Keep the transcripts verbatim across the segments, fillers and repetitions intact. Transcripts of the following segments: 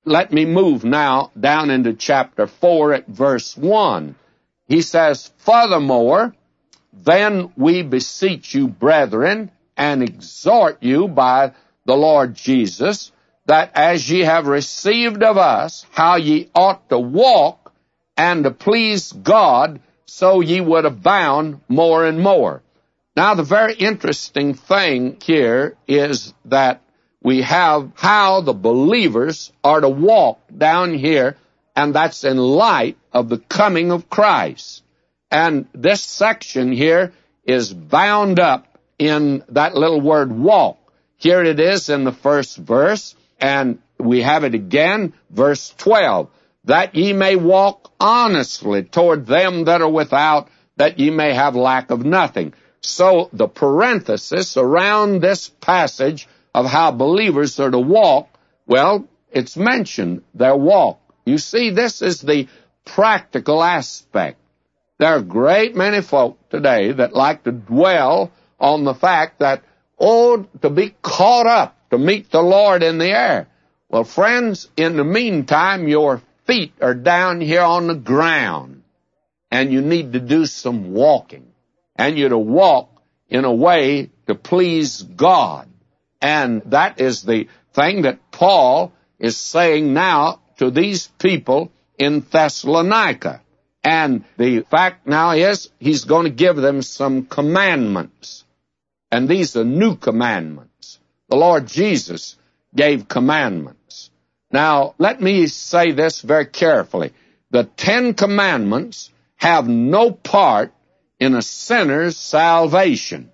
let me move now down into chapter four at verse one. He says, "Furthermore, then we beseech you, brethren, and exhort you by the Lord Jesus, that as ye have received of us how ye ought to walk and to please God, so ye would abound more and more." Now, the very interesting thing here is that we have how the believers are to walk down here, and that's in light of the coming of Christ. And this section here is bound up in that little word walk. Here it is in the first verse, and we have it again, verse twelve. "That ye may walk honestly toward them that are without, that ye may have lack of nothing." So the parenthesis around this passage of how believers are to walk, well, it's mentioned, their walk. You see, this is the practical aspect. There are a great many folk today that like to dwell on the fact that, oh, to be caught up, to meet the Lord in the air. Well, friends, in the meantime, your feet are down here on the ground, and you need to do some walking. And you're to walk in a way to please God. And that is the thing that Paul is saying now to these people in Thessalonica. And the fact now is he's going to give them some commandments. And these are new commandments. The Lord Jesus gave commandments. Now, let me say this very carefully. The Ten Commandments have no part in a sinner's salvation.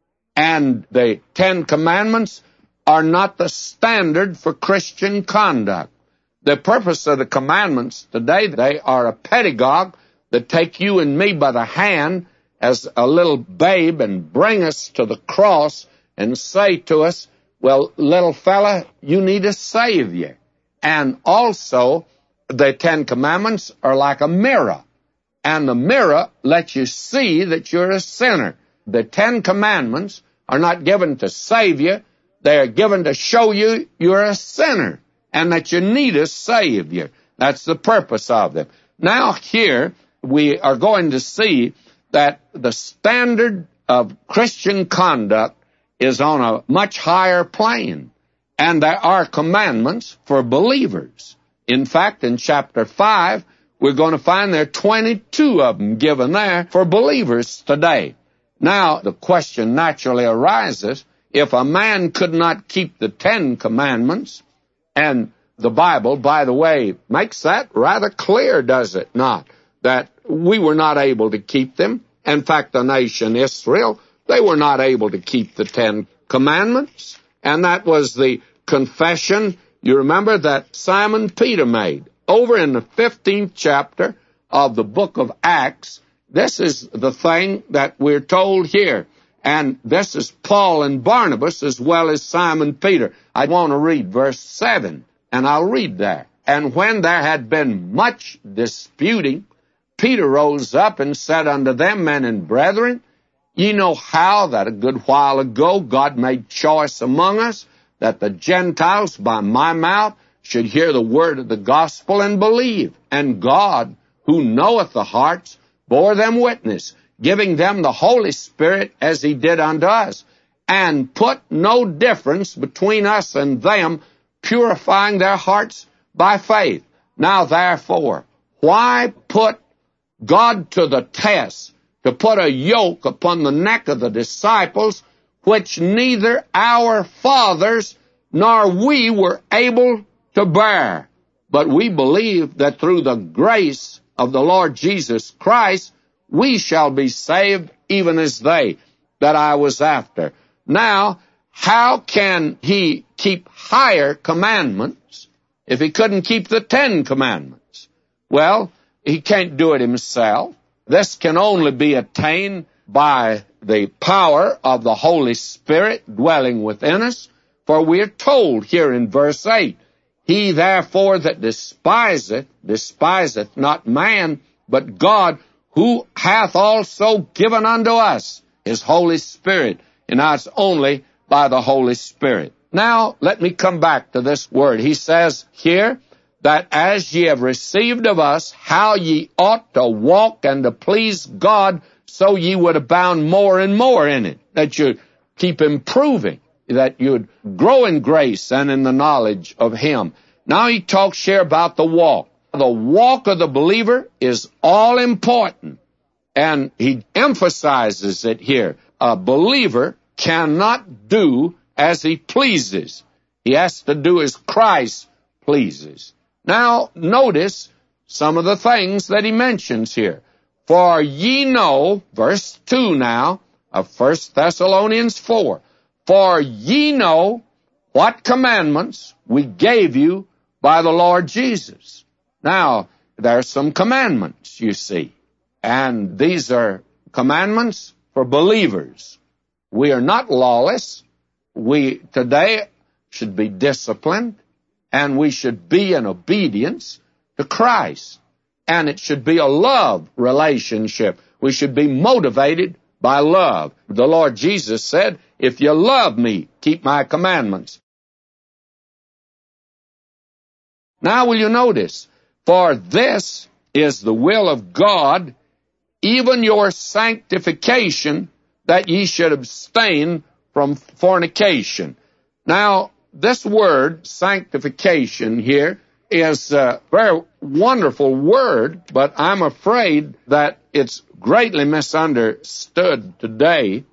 And the Ten Commandments are not the standard for Christian conduct. The purpose of the commandments today, they are a pedagogue that take you and me by the hand as a little babe and bring us to the cross and say to us, well, little fella, you need a Savior. And also, the Ten Commandments are like a mirror. And the mirror lets you see that you're a sinner. The Ten Commandments are not given to save you. They are given to show you you're a sinner and that you need a Savior. That's the purpose of them. Now here, we are going to see that the standard of Christian conduct is on a much higher plane. And there are commandments for believers. In fact, in chapter five, we're going to find there are twenty-two of them given there for believers today. Now, the question naturally arises, if a man could not keep the Ten Commandments, and the Bible, by the way, makes that rather clear, does it not? That we were not able to keep them. In fact, the nation Israel, they were not able to keep the Ten Commandments. And that was the confession, you remember, that Simon Peter made. Over in the fifteenth chapter of the book of Acts, this is the thing that we're told here. And this is Paul and Barnabas as well as Simon Peter. I want to read verse seven, and I'll read there. "And when there had been much disputing, Peter rose up and said unto them, Men and brethren, ye know how that a good while ago God made choice among us, that the Gentiles by my mouth should hear the word of the gospel and believe. And God, who knoweth the hearts, bore them witness, giving them the Holy Spirit as he did unto us, and put no difference between us and them, purifying their hearts by faith. Now therefore, why put God to the test, to put a yoke upon the neck of the disciples, which neither our fathers nor we were able to bear? But we believe that through the grace of the Lord Jesus Christ, we shall be saved, even as they that I was after." Now, how can he keep higher commandments if he couldn't keep the Ten Commandments? Well, he can't do it himself. This can only be attained by the power of the Holy Spirit dwelling within us. For we are told here in verse eight, "He therefore that despiseth, despiseth not man, but God, who hath also given unto us his Holy Spirit." And now it's only by the Holy Spirit. Now, let me come back to this word. He says here that as ye have received of us, how ye ought to walk and to please God, so ye would abound more and more in it, that you'd keep improving, that you'd grow in grace and in the knowledge of Him. Now he talks here about the walk. The walk of the believer is all important, and he emphasizes it here. A believer cannot do as he pleases. He has to do as Christ pleases. Now, notice some of the things that he mentions here. For ye know, verse two now, of First Thessalonians four, for ye know what commandments we gave you by the Lord Jesus. Now, there are some commandments, you see, and these are commandments for believers. We are not lawless. We today should be disciplined, and we should be in obedience to Christ. And it should be a love relationship. We should be motivated by love. The Lord Jesus said, if you love me, keep my commandments. Now will you notice, for this is the will of God, even your sanctification, that ye should abstain from fornication. Now, this word, sanctification here, is a very wonderful word, but I'm afraid that it's greatly misunderstood today.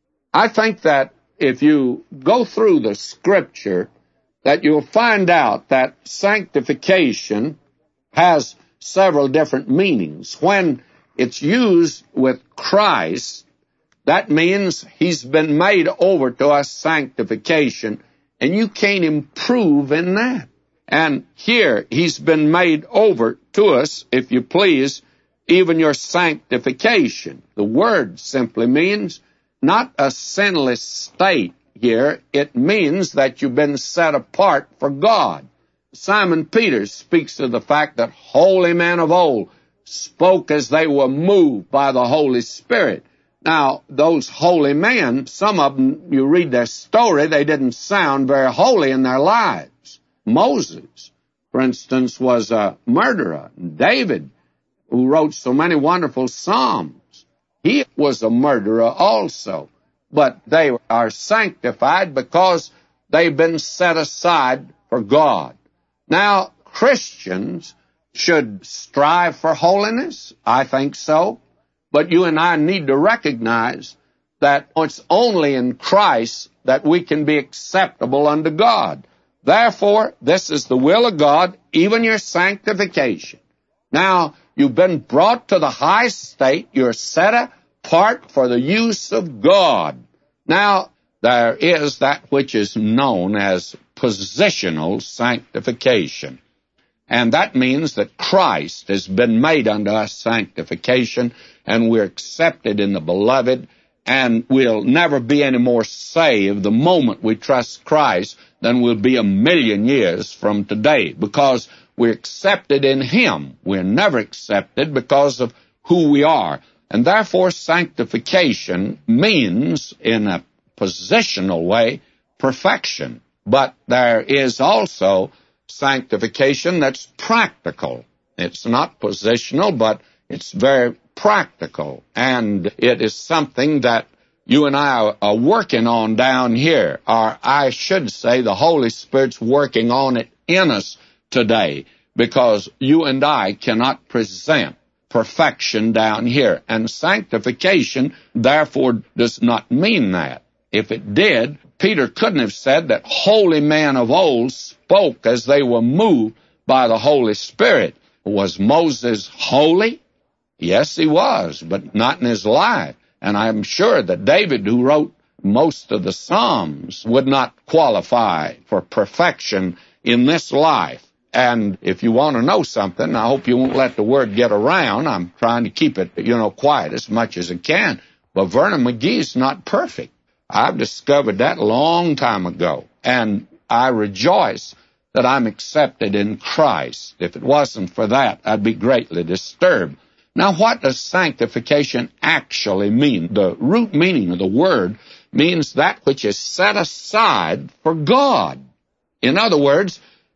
I think that if you go through the Scripture, that you'll find out that sanctification has several different meanings. When it's used with Christ, that means He's been made over to us sanctification, and you can't improve in that. And here, He's been made over to us, if you please, even your sanctification. The word simply means not a sinless state here. It means that you've been set apart for God. Simon Peter speaks of the fact that holy men of old spoke as they were moved by the Holy Spirit. Now, those holy men, some of them, you read their story, they didn't sound very holy in their lives. Moses, for instance, was a murderer. David, who wrote so many wonderful psalms, he was a murderer also. But they are sanctified because they've been set aside for God. Now, Christians should strive for holiness. I think so. But you and I need to recognize that it's only in Christ that we can be acceptable unto God. Therefore, this is the will of God, even your sanctification. Now, you've been brought to the high state. You're set apart for the use of God. Now, there is that which is known as positional sanctification. And that means that Christ has been made unto us sanctification, and we're accepted in the Beloved, and we'll never be any more saved the moment we trust Christ than we'll be a million years from today, because we're accepted in Him. We're never accepted because of who we are. And therefore, sanctification means, in a positional way, perfection. But there is also sanctification that's practical. It's not positional, but it's very practical. And it is something that you and I are working on down here. Or I should say the Holy Spirit's working on it in us today, because you and I cannot present perfection down here. And sanctification, therefore, does not mean that. If it did, Peter couldn't have said that holy men of old spoke as they were moved by the Holy Spirit. Was Moses holy? Yes, he was, but not in his life. And I'm sure that David, who wrote most of the Psalms, would not qualify for perfection in this life. And if you want to know something, I hope you won't let the word get around. I'm trying to keep it, you know, quiet as much as I can. But Vernon McGee's not perfect. I've discovered that a long time ago. And I rejoice that I'm accepted in Christ. If it wasn't for that, I'd be greatly disturbed. Now, what does sanctification actually mean? The root meaning of the word means that which is set aside for God. In other words,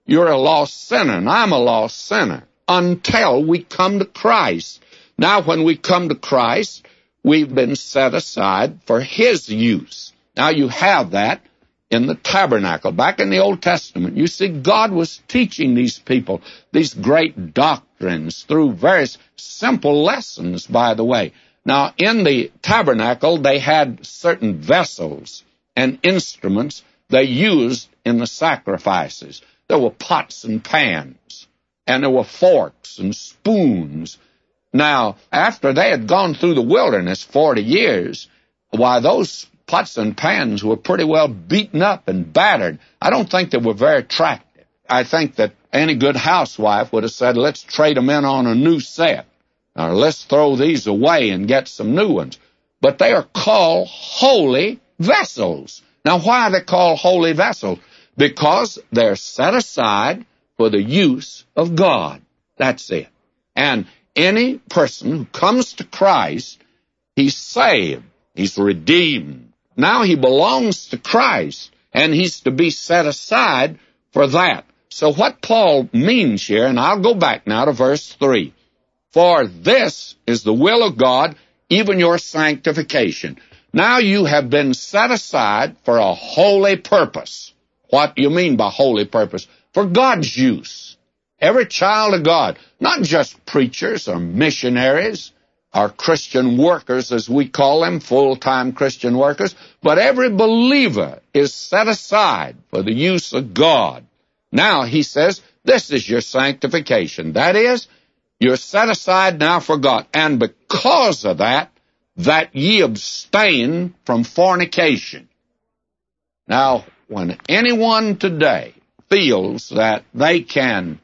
You're a lost sinner, and I'm a lost sinner, until we come to Christ. Now, when we come to Christ, we've been set aside for His use. Now, you have that in the tabernacle. Back in the Old Testament, you see God was teaching these people these great doctrines through various simple lessons, by the way. Now, in the tabernacle, they had certain vessels and instruments they used in the sacrifices. There were pots and pans, and there were forks and spoons. Now, after they had gone through the wilderness forty years, why, those pots and pans were pretty well beaten up and battered. I don't think they were very attractive. I think that any good housewife would have said, let's trade them in on a new set, or let's throw these away and get some new ones. But they are called holy vessels. Now, why are they called holy vessels? Because they're set aside for the use of God. That's it. And any person who comes to Christ, he's saved, he's redeemed. Now he belongs to Christ, and he's to be set aside for that. So what Paul means here, and I'll go back now to verse three. For this is the will of God, even your sanctification. Now you have been set aside for a holy purpose. What do you mean by holy purpose? For God's use. Every child of God, not just preachers or missionaries, or Christian workers, as we call them, full-time Christian workers, but every believer is set aside for the use of God. Now, he says, this is your sanctification. That is, you're set aside now for God. And because of that, that ye abstain from fornication. Now, when anyone today feels that they can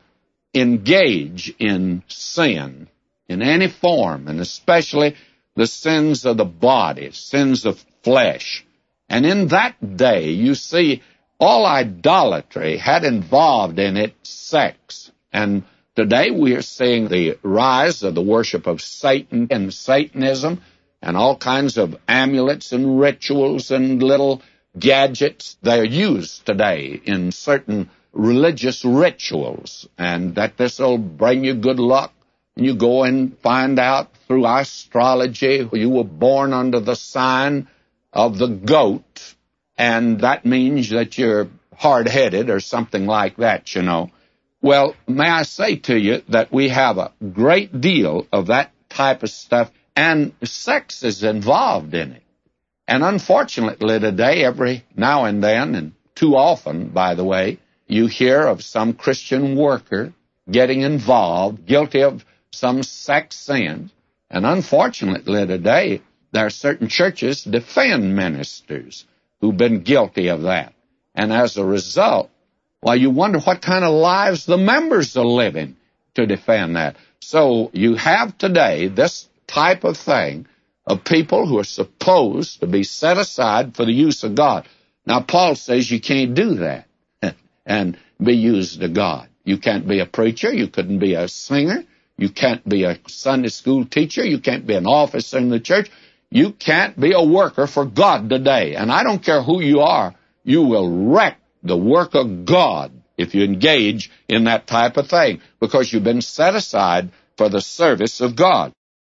engage in sin in any form, and especially the sins of the body, sins of flesh. And in that day, you see, all idolatry had involved in it sex. And today we are seeing the rise of the worship of Satan and Satanism, and all kinds of amulets and rituals and little gadgets. They're used today in certain religious rituals, and that this will bring you good luck. You go and find out through astrology you were born under the sign of the goat, and that means that you're hard-headed or something like that, you know. Well, may I say to you that we have a great deal of that type of stuff, and sex is involved in it. And unfortunately today, every now and then, and too often, by the way, you hear of some Christian worker getting involved, guilty of some sex sin. And unfortunately today, there are certain churches defend ministers who've been guilty of that. And as a result, well, you wonder what kind of lives the members are living to defend that. So you have today this type of thing of people who are supposed to be set aside for the use of God. Now, Paul says you can't do that and be used of God. You can't be a preacher. You couldn't be a singer. You can't be a Sunday school teacher. You can't be an officer in the church. You can't be a worker for God today. And I don't care who you are, you will wreck the work of God if you engage in that type of thing, because you've been set aside for the service of God.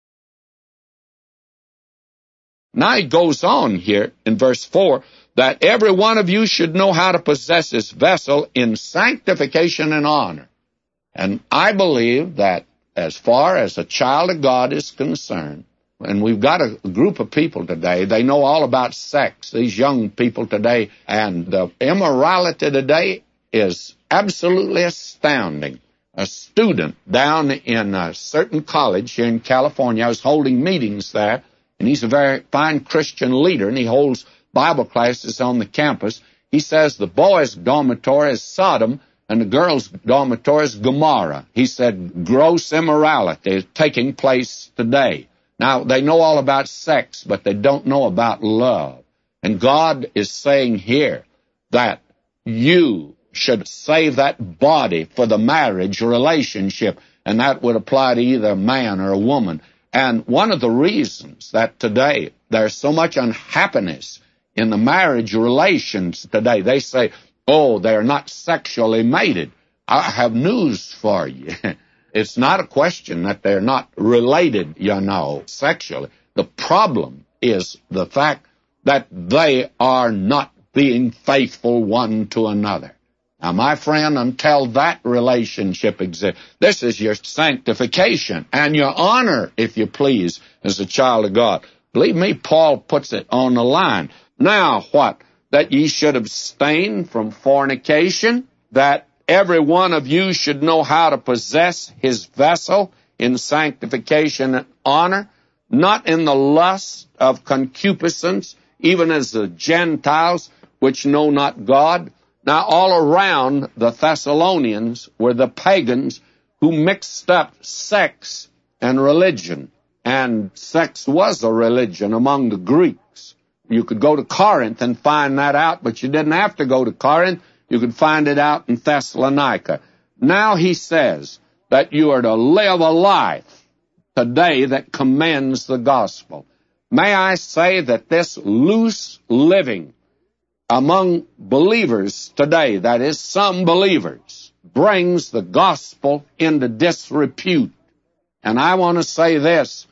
Now he goes on here in verse four, that every one of you should know how to possess his vessel in sanctification and honor. And I believe that as far as a child of God is concerned, and we've got a group of people today, they know all about sex, these young people today, and the immorality today is absolutely astounding. A student down in a certain college here in California, I was holding meetings there, and he's a very fine Christian leader, and he holds Bible classes on the campus. He says the boys' dormitory is Sodom, and the girls' dormitory is Gomorrah. He said gross immorality is taking place today. Now, they know all about sex, but they don't know about love. And God is saying here that you should save that body for the marriage relationship, and that would apply to either a man or a woman. And one of the reasons that today there's so much unhappiness in the marriage relations today, they say, oh, they're not sexually mated. I have news for you. It's not a question that they're not related, you know, sexually. The problem is the fact that they are not being faithful one to another. Now, my friend, until that relationship exists, this is your sanctification and your honor, if you please, as a child of God. Believe me, Paul puts it on the line. Now what? That ye should abstain from fornication, that every one of you should know how to possess his vessel in sanctification and honor, not in the lust of concupiscence, even as the Gentiles which know not God. Now, all around the Thessalonians were the pagans who mixed up sex and religion. And sex was a religion among the Greeks. You could go to Corinth and find that out, but you didn't have to go to Corinth. You could find it out in Thessalonica. Now he says that you are to live a life today that commends the gospel. May I say that this loose living among believers today, that is, some believers, brings the gospel into disrepute. And I want to say this,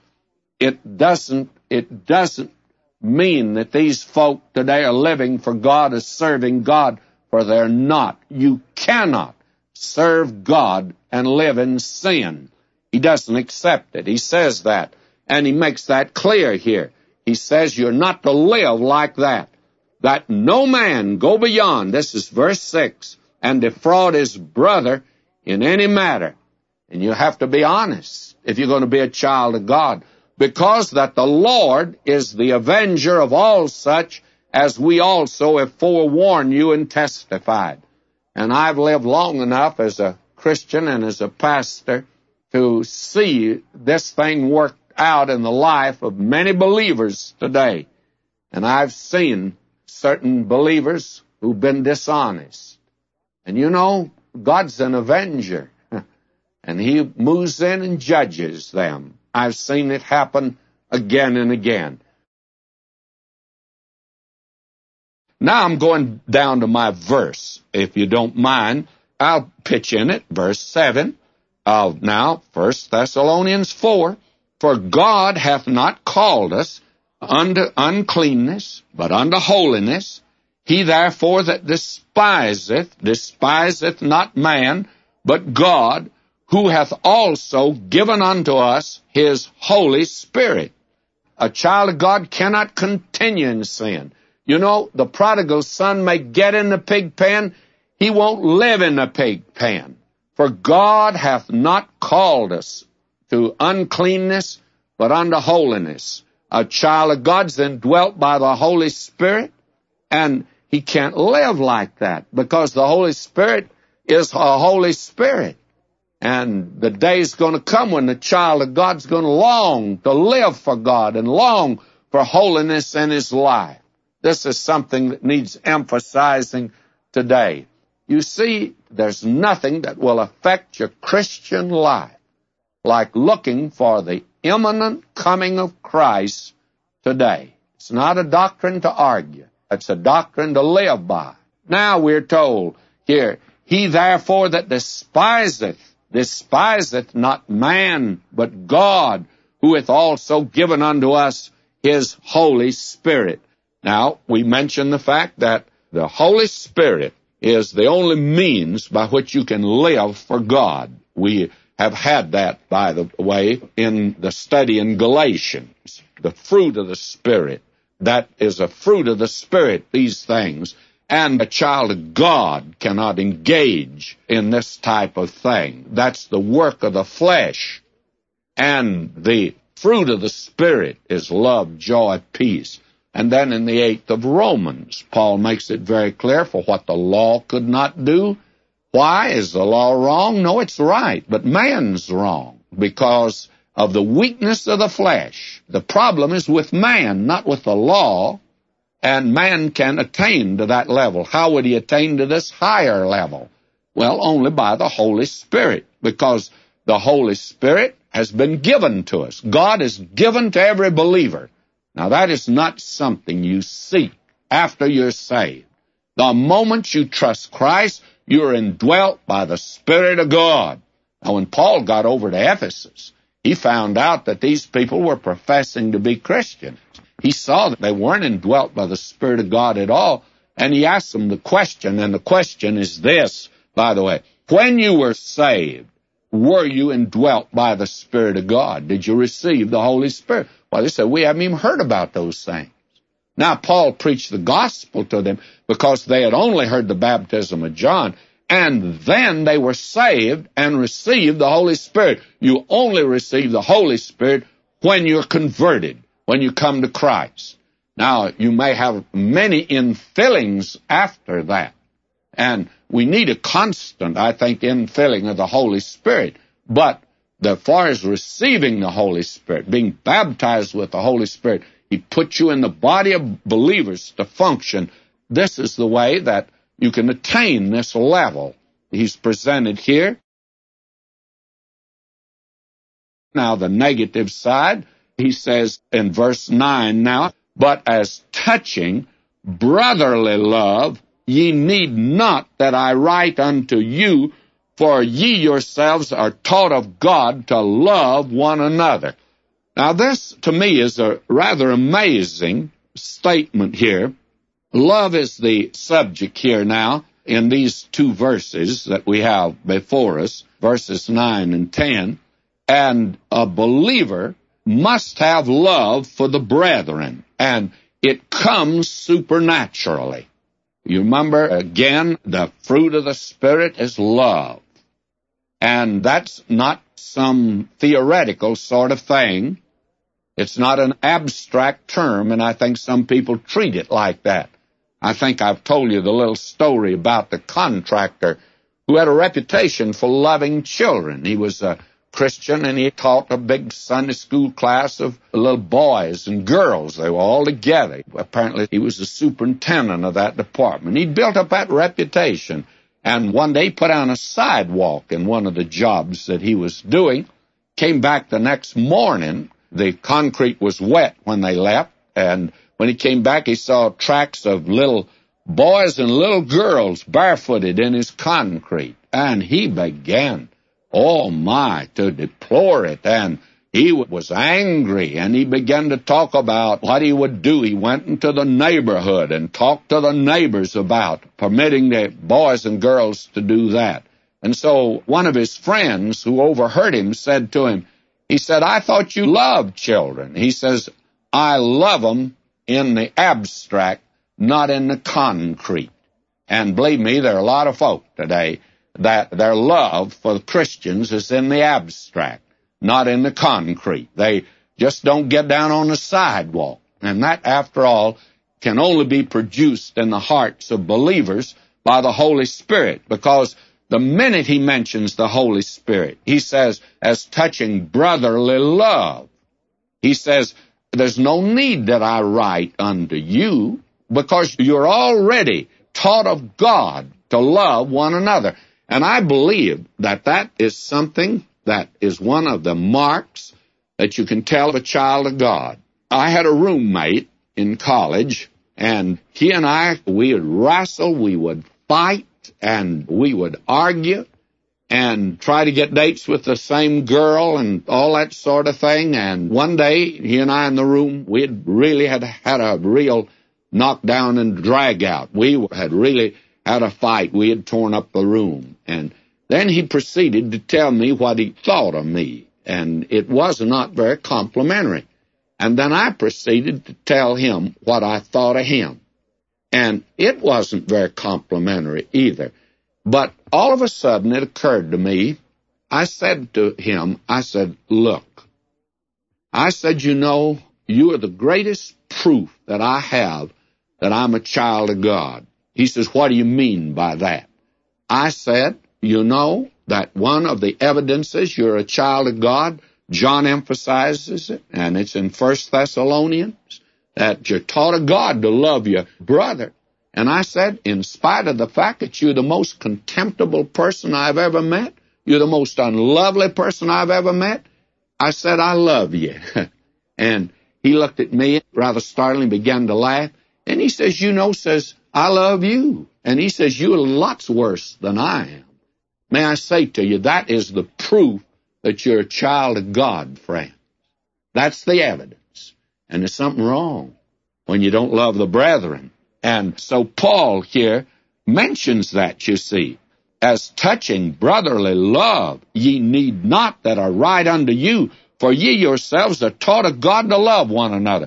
it doesn't, it doesn't mean that these folk today are living for God as serving God, for they're not. You cannot serve God and live in sin. He doesn't accept it. He says that, and he makes that clear here. He says you're not to live like that. That no man go beyond, this is verse six, and defraud his brother in any matter. And you have to be honest if you're going to be a child of God, because that the Lord is the avenger of all such, as we also have forewarned you and testified. And I've lived long enough as a Christian and as a pastor to see this thing worked out in the life of many believers today. And I've seen certain believers who've been dishonest. And you know, God's an avenger, and he moves in and judges them. I've seen it happen again and again. Now I'm going down to my verse, if you don't mind. I'll pitch in it, verse seven of now, First Thessalonians four. For God hath not called us unto uncleanness, but unto holiness. He therefore that despiseth, despiseth not man, but God, who hath also given unto us his Holy Spirit. A child of God cannot continue in sin. You know, the prodigal son may get in the pig pen, he won't live in the pig pen. For God hath not called us to uncleanness, but unto holiness. A child of God's indwelt by the Holy Spirit, and he can't live like that, because the Holy Spirit is a Holy Spirit. And the day's going to come when the child of God's going to long to live for God and long for holiness in his life. This is something that needs emphasizing today. You see, there's nothing that will affect your Christian life like looking for the imminent coming of Christ today. It's not a doctrine to argue. It's a doctrine to live by. Now we're told here, he therefore that despiseth, despiseth not man, but God, who hath also given unto us his Holy Spirit. Now, we mentioned the fact that the Holy Spirit is the only means by which you can live for God. We have had that, by the way, in the study in Galatians, the fruit of the Spirit. That is a fruit of the Spirit, these things. And a child of God cannot engage in this type of thing. That's the work of the flesh. And the fruit of the Spirit is love, joy, peace. And then in the eighth of Romans, Paul makes it very clear for what the law could not do. Why? Is the law wrong? No, it's right, but man's wrong because of the weakness of the flesh. The problem is with man, not with the law, and man can attain to that level. How would he attain to this higher level? Well, only by the Holy Spirit, because the Holy Spirit has been given to us. God is given to every believer. Now, that is not something you seek after you're saved. The moment you trust Christ, you're indwelt by the Spirit of God. Now, when Paul got over to Ephesus, he found out that these people were professing to be Christians. He saw that they weren't indwelt by the Spirit of God at all, and he asked them the question, and the question is this, by the way. When you were saved, were you indwelt by the Spirit of God? Did you receive the Holy Spirit? Well, they said, we haven't even heard about those things. Now, Paul preached the gospel to them because they had only heard the baptism of John, and then they were saved and received the Holy Spirit. You only receive the Holy Spirit when you're converted, when you come to Christ. Now, you may have many infillings after that, and we need a constant, I think, infilling of the Holy Spirit. But as far as receiving the Holy Spirit, being baptized with the Holy Spirit, He puts you in the body of believers to function. This is the way that you can attain this level. He's presented here. Now, the negative side, he says in verse nine now, but as touching brotherly love, ye need not that I write unto you, for ye yourselves are taught of God to love one another. Now, this, to me, is a rather amazing statement here. Love is the subject here now in these two verses that we have before us, verses nine and ten. And a believer must have love for the brethren, and it comes supernaturally. You remember, again, the fruit of the Spirit is love. And that's not some theoretical sort of thing. It's not an abstract term, and I think some people treat it like that. I think I've told you the little story about the contractor who had a reputation for loving children. He was a Christian, and he taught a big Sunday school class of little boys and girls. They were all together. Apparently, he was the superintendent of that department. He'd built up that reputation, and one day he put on a sidewalk in one of the jobs that he was doing. Came back the next morning. The concrete was wet when they left, and when he came back, he saw tracks of little boys and little girls barefooted in his concrete, and he began, oh my, to deplore it, and he was angry, and he began to talk about what he would do. He went into the neighborhood and talked to the neighbors about permitting the boys and girls to do that. And so one of his friends who overheard him said to him, he said, I thought you loved children. He says, I love them in the abstract, not in the concrete. And believe me, there are a lot of folk today that their love for Christians is in the abstract, not in the concrete. They just don't get down on the sidewalk. And that, after all, can only be produced in the hearts of believers by the Holy Spirit, because the minute he mentions the Holy Spirit, he says, as touching brotherly love, he says, there's no need that I write unto you, because you're already taught of God to love one another. And I believe that that is something that is one of the marks that you can tell a child of God. I had a roommate in college, and he and I, we would wrestle, we would fight, and we would argue and try to get dates with the same girl and all that sort of thing. And one day, he and I in the room, we had really had had a real knockdown and drag out. We had really had a fight. We had torn up the room. And then he proceeded to tell me what he thought of me, and it was not very complimentary. And then I proceeded to tell him what I thought of him, and it wasn't very complimentary either. But all of a sudden it occurred to me, I said to him, I said, look, I said, you know, you are the greatest proof that I have that I'm a child of God. He says, what do you mean by that? I said, you know that one of the evidences you're a child of God, John emphasizes it, and it's in First Thessalonians, that you're taught of God to love your brother. And I said, in spite of the fact that you're the most contemptible person I've ever met, you're the most unlovely person I've ever met, I said, I love you. And he looked at me rather startled and began to laugh. And he says, you know, says, I love you. And he says, you're lots worse than I am. May I say to you, that is the proof that you're a child of God, friend. That's the evidence. And there's something wrong when you don't love the brethren. And so Paul here mentions that, you see. As touching brotherly love, ye need not that I write unto you, for ye yourselves are taught of God to love one another.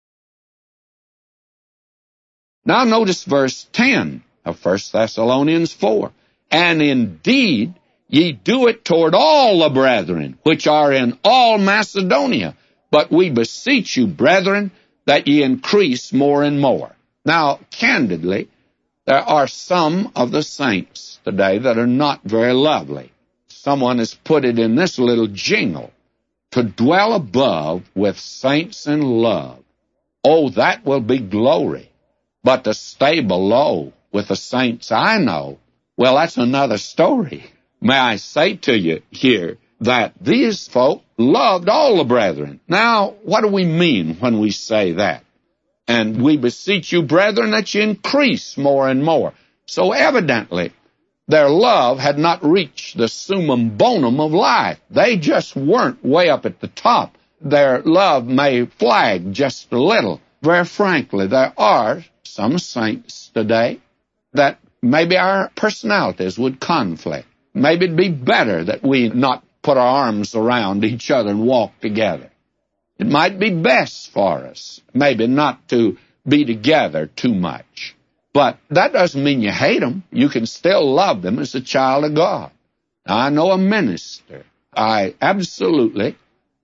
Now notice verse ten of First Thessalonians four. And indeed ye do it toward all the brethren, which are in all Macedonia. But we beseech you, brethren, that ye increase more and more. Now, candidly, there are some of the saints today that are not very lovely. Someone has put it in this little jingle, to dwell above with saints in love. Oh, that will be glory. But to stay below with the saints I know, well, that's another story. May I say to you here that these folk loved all the brethren. Now, what do we mean when we say that? And we beseech you, brethren, that you increase more and more. So evidently, their love had not reached the summum bonum of life. They just weren't way up at the top. Their love may flag just a little. Very frankly, there are some saints today that maybe our personalities would conflict. Maybe it'd be better that we not put our arms around each other and walk together. It might be best for us, maybe not to be together too much. But that doesn't mean you hate them. You can still love them as a child of God. Now, I know a minister. I absolutely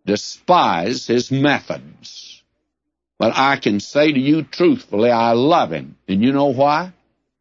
despise his methods. But I can say to you truthfully, I love him. And you know why?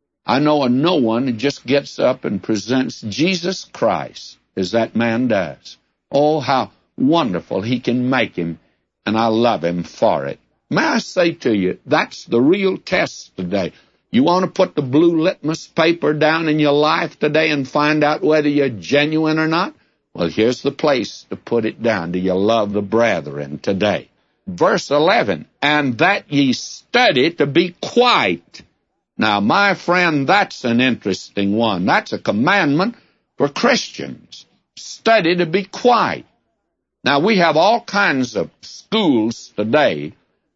I know of no one who just gets up and presents Jesus Christ as that man does. Oh, how wonderful he can make him, and I love him for it. May I say to you, that's the real test today. You want to put the blue litmus paper down in your life today and find out whether you're genuine or not? Well, here's the place to put it down. Do you love the brethren today? Verse eleven, and that ye study to be quiet. Now, my friend, that's an interesting one. That's a commandment for Christians. Study to be quiet. Now, we have all kinds of schools today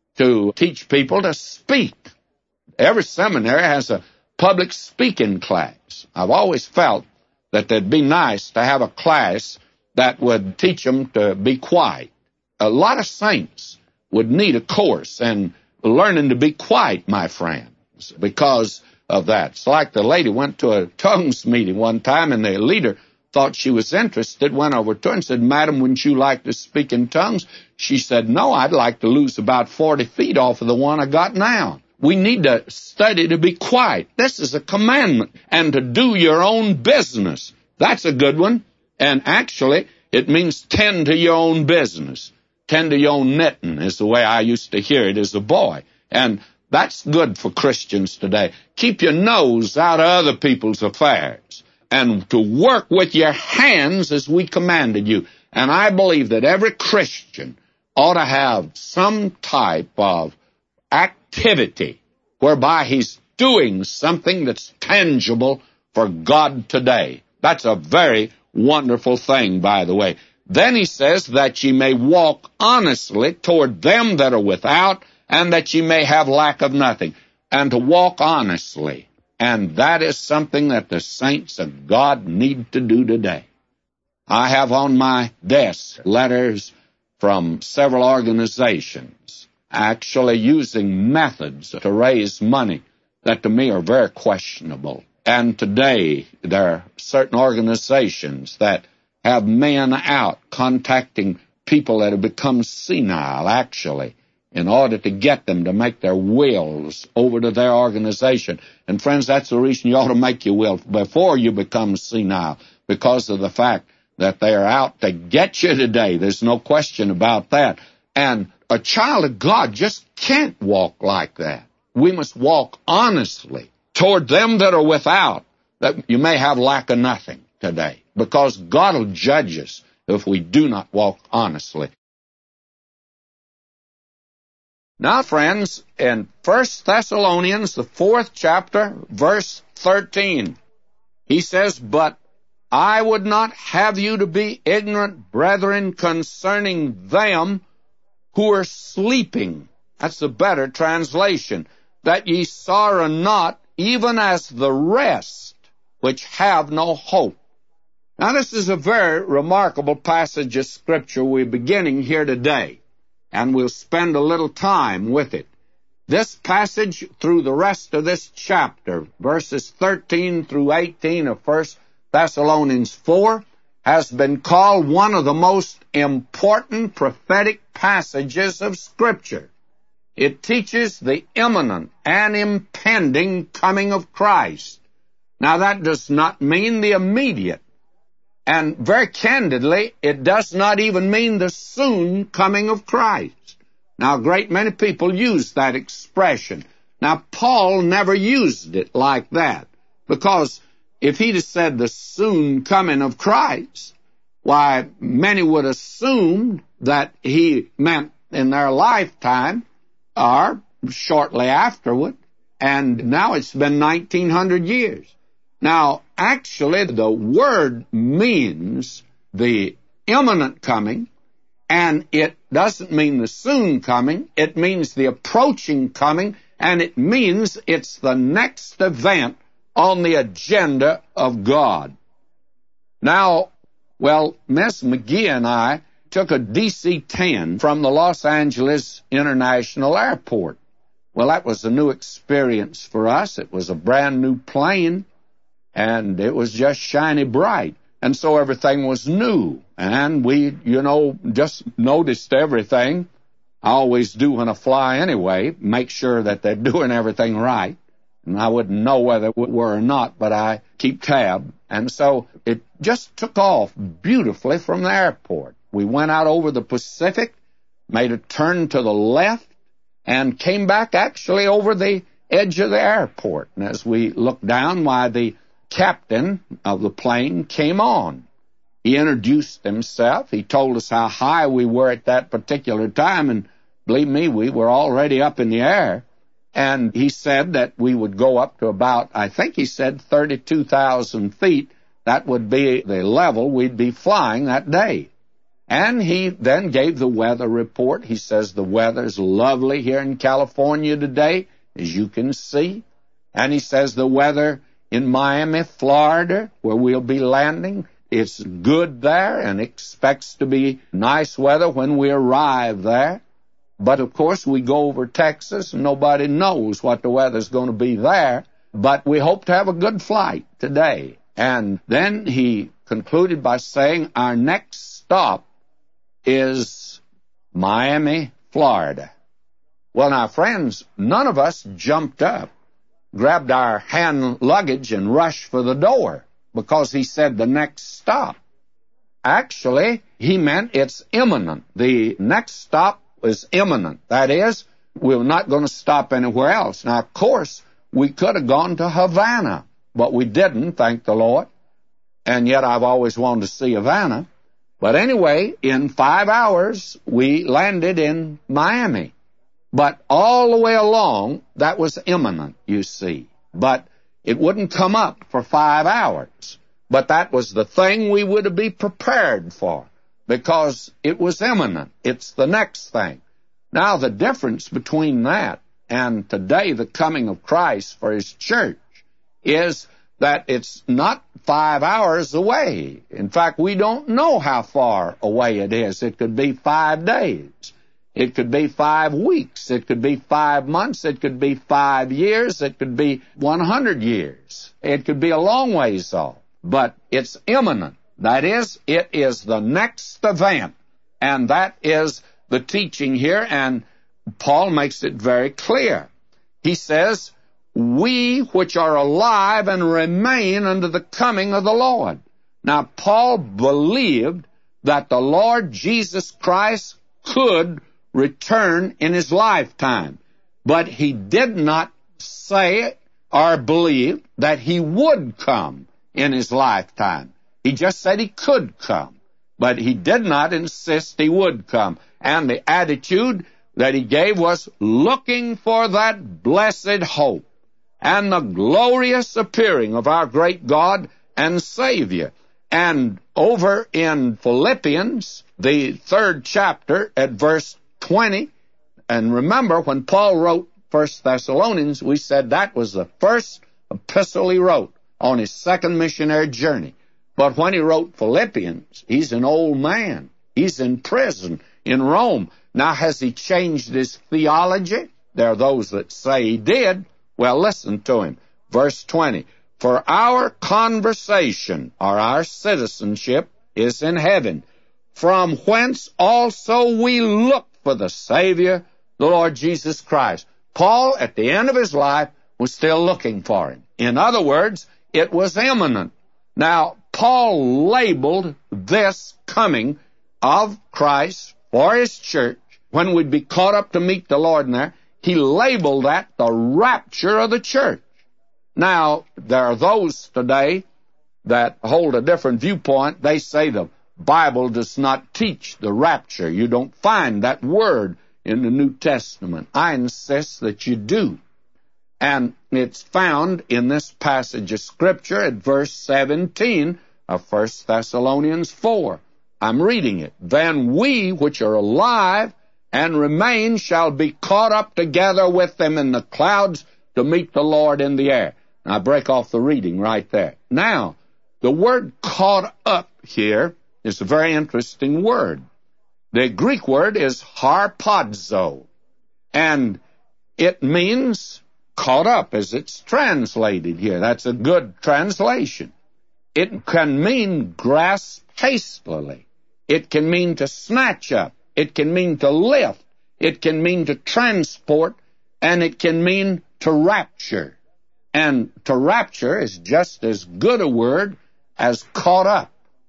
to teach people to speak. Every seminary has a public speaking class. I've always felt that it'd be nice to have a class that would teach them to be quiet. A lot of saints would need a course in learning to be quiet, my friends, because of that. It's like the lady went to a tongues meeting one time, and the leader thought she was interested, went over to her and said, Madam, wouldn't you like to speak in tongues? She said, no, I'd like to lose about forty feet off of the one I got now. We need to study to be quiet. This is a commandment. And to do your own business. That's a good one. And actually, it means tend to your own business. Tend to your own knitting is the way I used to hear it as a boy. And that's good for Christians today. Keep your nose out of other people's affairs. And to work with your hands as we commanded you. And I believe that every Christian ought to have some type of activity whereby he's doing something that's tangible for God today. That's a very wonderful thing, by the way. Then he says that ye may walk honestly toward them that are without, and that ye may have lack of nothing. And to walk honestly. And that is something that the saints of God need to do today. I have on my desk letters from several organizations actually using methods to raise money that to me are very questionable. And today there are certain organizations that have men out contacting people that have become senile, actually, in order to get them to make their wills over to their organization. And friends, that's the reason you ought to make your will before you become senile, because of the fact that they are out to get you today. There's no question about that. And a child of God just can't walk like that. We must walk honestly toward them that are without, that you may have lack of nothing today, because God will judge us if we do not walk honestly. Now, friends, in First Thessalonians, the fourth chapter, verse thirteen, he says, "But I would not have you to be ignorant, brethren, concerning them who are sleeping." That's the better translation. "That ye sorrow not, even as the rest which have no hope." Now, this is a very remarkable passage of Scripture we're beginning here today, and we'll spend a little time with it. This passage, through the rest of this chapter, verses thirteen through eighteen of First Thessalonians four, has been called one of the most important prophetic passages of Scripture. It teaches the imminent and impending coming of Christ. Now, that does not mean the immediate. And very candidly, it does not even mean the soon coming of Christ. Now, a great many people use that expression. Now, Paul never used it like that, because if he'd have said the soon coming of Christ, why, many would assume that he meant in their lifetime or shortly afterward, and now it's been nineteen hundred years. Now, actually, the word means the imminent coming, and it doesn't mean the soon coming. It means the approaching coming, and it means it's the next event on the agenda of God. Now, well, Miss McGee and I took a D C ten from the Los Angeles International Airport. Well, that was a new experience for us. It was a brand new plane, and it was just shiny bright. And so everything was new. And we, you know, just noticed everything. I always do when I fly anyway, make sure that they're doing everything right. And I wouldn't know whether it were or not, but I keep tab. And so it just took off beautifully from the airport. We went out over the Pacific, made a turn to the left, and came back actually over the edge of the airport. And as we looked down, why, the captain of the plane came on. He introduced himself. He told us how high we were at that particular time, and believe me, we were already up in the air. And he said that we would go up to about, I think he said, thirty-two thousand feet. That would be the level we'd be flying that day. And he then gave the weather report. He says the weather's lovely here in California today, as you can see. And he says the weather in Miami, Florida, where we'll be landing, it's good there and expects to be nice weather when we arrive there. But, of course, we go over Texas, and nobody knows what the weather's going to be there. But we hope to have a good flight today. And then he concluded by saying our next stop is Miami, Florida. Well, now, friends, none of us jumped up, grabbed our hand luggage, and rushed for the door because he said the next stop. Actually, he meant it's imminent. The next stop is imminent. That is, we're not going to stop anywhere else. Now, of course, we could have gone to Havana, but we didn't, thank the Lord. And yet I've always wanted to see Havana. But anyway, in five hours, we landed in Miami. But all the way along, that was imminent, you see. But it wouldn't come up for five hours. But that was the thing we would be prepared for, because it was imminent. It's the next thing. Now, the difference between that and today, the coming of Christ for His church, is that it's not five hours away. In fact, we don't know how far away it is. It could be five days. It could be five weeks. It could be five months. It could be five years. It could be one hundred years. It could be a long ways off. But it's imminent. That is, it is the next event. And that is the teaching here, and Paul makes it very clear. He says, we which are alive and remain unto the coming of the Lord. Now, Paul believed that the Lord Jesus Christ could return in His lifetime, but he did not say or believe that He would come in His lifetime. He just said He could come, but He did not insist He would come. And the attitude that he gave was looking for that blessed hope and the glorious appearing of our great God and Savior. And over in Philippians, the third chapter, at verse twenty, and remember, when Paul wrote First Thessalonians, we said that was the first epistle he wrote on his second missionary journey. But when he wrote Philippians, he's an old man. He's in prison in Rome. Now, has he changed his theology? There are those that say he did. Well, listen to him. Verse twenty, for our conversation, or our citizenship, is in heaven, from whence also we look for the Savior, the Lord Jesus Christ. Paul, at the end of his life, was still looking for him. In other words, it was imminent. Now, Paul labeled this coming of Christ for his church, when we'd be caught up to meet the Lord in there, he labeled that the rapture of the church. Now, there are those today that hold a different viewpoint. They say the Bible does not teach the rapture. You don't find that word in the New Testament. I insist that you do. And it's found in this passage of Scripture at verse seventeen of First Thessalonians four. I'm reading it. Then we which are alive and remain shall be caught up together with them in the clouds to meet the Lord in the air. Now, I break off the reading right there. Now, the word caught up here is a very interesting word. The Greek word is harpazo, and it means caught up as it's translated here. That's a good translation. It can mean grasp hastily. It can mean to snatch up. It can mean to lift. It can mean to transport. And it can mean to rapture. And to rapture is just as good a word as caught up.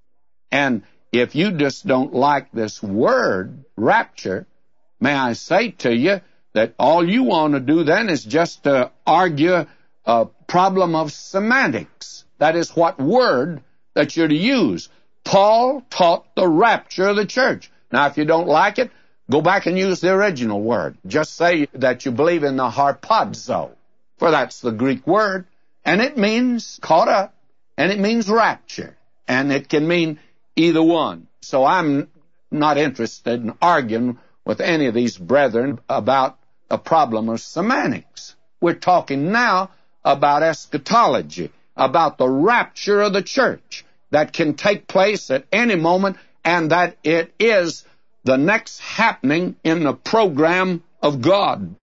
And if you just don't like this word, rapture, may I say to you that all you want to do then is just to argue a problem of semantics. That is what word that you're to use. Paul taught the rapture of the church. Now, if you don't like it, go back and use the original word. Just say that you believe in the harpazo, for that's the Greek word, and it means caught up, and it means rapture, and it can mean either one. So I'm not interested in arguing with any of these brethren about a problem of semantics. We're talking now about eschatology, about the rapture of the church that can take place at any moment, and that it is the next happening in the program of God.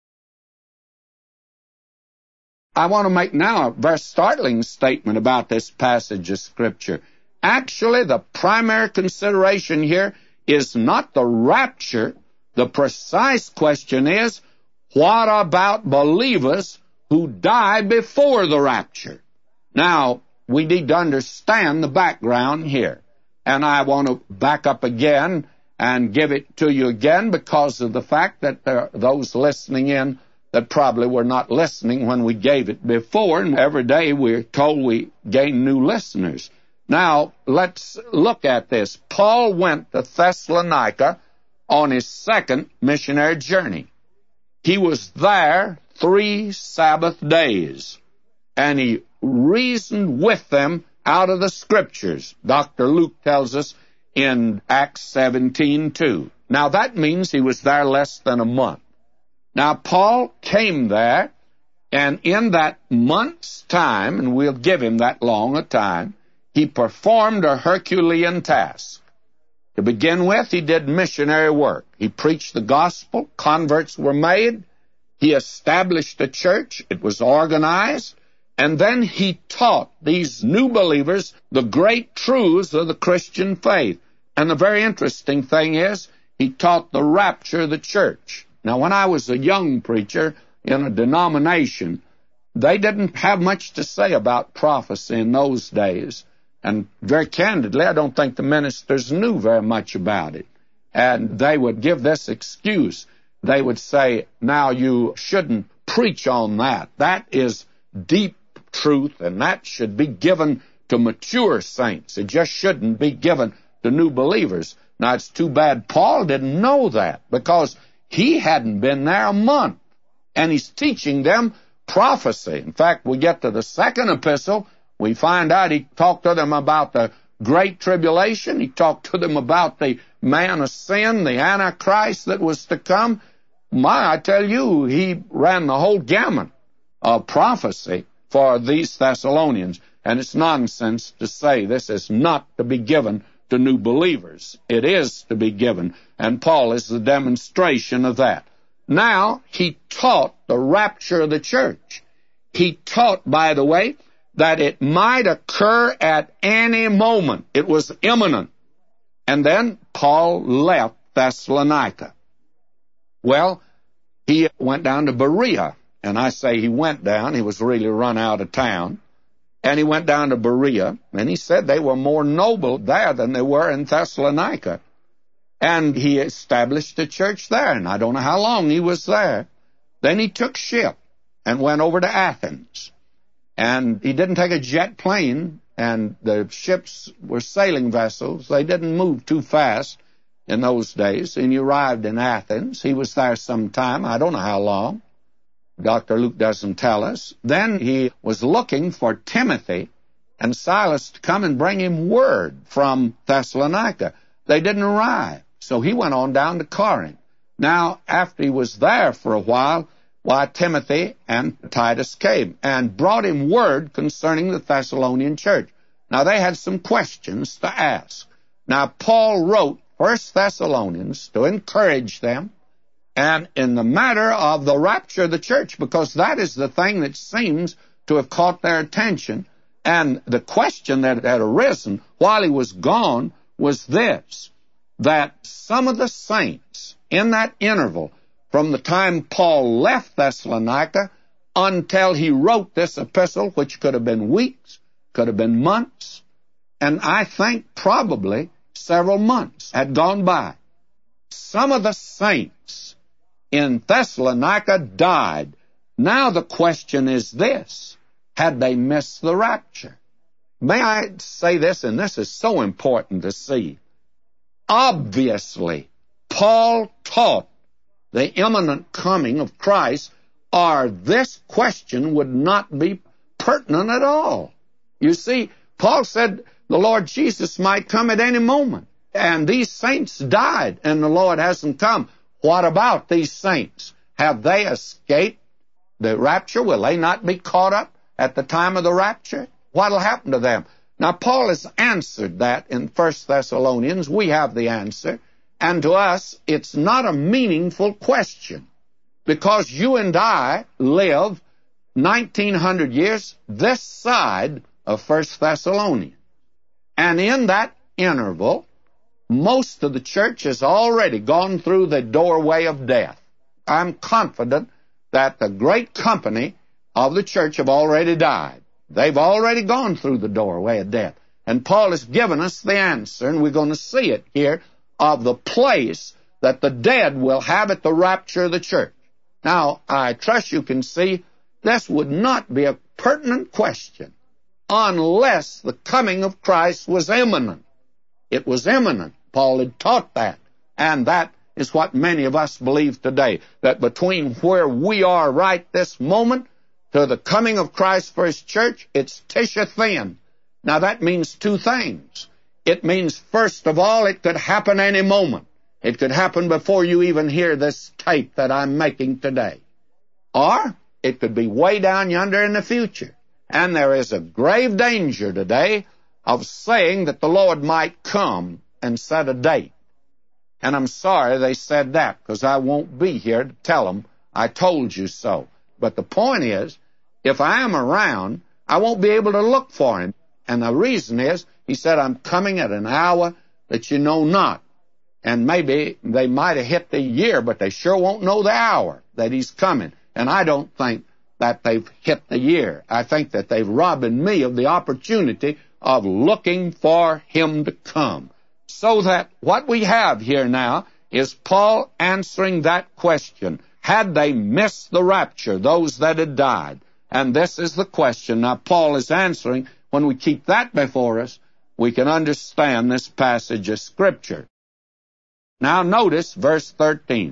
I want to make now a very startling statement about this passage of Scripture. Actually, the primary consideration here is not the rapture. The precise question is, what about believers who die before the rapture? Now, we need to understand the background here. And I want to back up again and give it to you again because of the fact that there are those listening in that probably were not listening when we gave it before, and every day we're told we gain new listeners. Now, let's look at this. Paul went to Thessalonica on his second missionary journey. He was there three Sabbath days, and he reasoned with them out of the Scriptures. Doctor Luke tells us in Acts seventeen two. Now, that means he was there less than a month. Now, Paul came there, and in that month's time, and we'll give him that long a time, he performed a Herculean task. To begin with, he did missionary work. He preached the gospel, converts were made, he established a church, it was organized, and then he taught these new believers the great truths of the Christian faith. And the very interesting thing is, he taught the rapture of the church. Now, when I was a young preacher in a denomination, they didn't have much to say about prophecy in those days. And very candidly, I don't think the ministers knew very much about it. And they would give this excuse. They would say, now, you shouldn't preach on that. That is deep truth, and that should be given to mature saints. It just shouldn't be given to new believers. Now, it's too bad Paul didn't know that, because He hadn't been there a month, and he's teaching them prophecy. In fact, we get to the second epistle, we find out he talked to them about the great tribulation. He talked to them about the man of sin, the Antichrist that was to come. My, I tell you, he ran the whole gamut of prophecy for these Thessalonians. And it's nonsense to say this is not to be given to new believers. It is to be given, and Paul is the demonstration of that. Now, he taught the rapture of the church. He taught, by the way, that it might occur at any moment. It was imminent. And then Paul left Thessalonica. Well, he went down to Berea, and I say he went down. He was really run out of town. And he went down to Berea, and he said they were more noble there than they were in Thessalonica. And he established a church there, and I don't know how long he was there. Then he took ship and went over to Athens. And he didn't take a jet plane, and the ships were sailing vessels. They didn't move too fast in those days. And he arrived in Athens. He was there some time, I don't know how long. Doctor Luke doesn't tell us. Then he was looking for Timothy and Silas to come and bring him word from Thessalonica. They didn't arrive, so he went on down to Corinth. Now, after he was there for a while, why, Timothy and Titus came and brought him word concerning the Thessalonian church. Now, they had some questions to ask. Now, Paul wrote First Thessalonians to encourage them, and in the matter of the rapture of the church, because that is the thing that seems to have caught their attention. And the question that had arisen while he was gone was this, that some of the saints in that interval, from the time Paul left Thessalonica until he wrote this epistle, which could have been weeks, could have been months, and I think probably several months had gone by. Some of the saints in Thessalonica died. Now the question is this, had they missed the rapture? May I say this, and this is so important to see. Obviously, Paul taught the imminent coming of Christ, or this question would not be pertinent at all. You see, Paul said the Lord Jesus might come at any moment, and these saints died, and the Lord hasn't come. What about these saints? Have they escaped the rapture? Will they not be caught up at the time of the rapture? What will happen to them? Now, Paul has answered that in First Thessalonians. We have the answer. And to us, it's not a meaningful question, because you and I live nineteen hundred years this side of First Thessalonians. And in that interval, most of the church has already gone through the doorway of death. I'm confident that the great company of the church have already died. They've already gone through the doorway of death. And Paul has given us the answer, and we're going to see it here, of the place that the dead will have at the rapture of the church. Now, I trust you can see this would not be a pertinent question unless the coming of Christ was imminent. It was imminent. Paul had taught that. And that is what many of us believe today, that between where we are right this moment to the coming of Christ for His church, it's tisha thin. Now, that means two things. It means, first of all, it could happen any moment. It could happen before you even hear this tape that I'm making today. Or it could be way down yonder in the future. And there is a grave danger today of saying that the Lord might come and set a date. And I'm sorry they said that, because I won't be here to tell them I told you so. But the point is, if I am around, I won't be able to look for Him. And the reason is, He said, I'm coming at an hour that you know not. And maybe they might have hit the year, but they sure won't know the hour that He's coming. And I don't think that they've hit the year. I think that they've robbed me of the opportunity of looking for Him to come. So that what we have here now is Paul answering that question. Had they missed the rapture, those that had died? And this is the question now Paul is answering. When we keep that before us, we can understand this passage of Scripture. Now notice verse thirteen.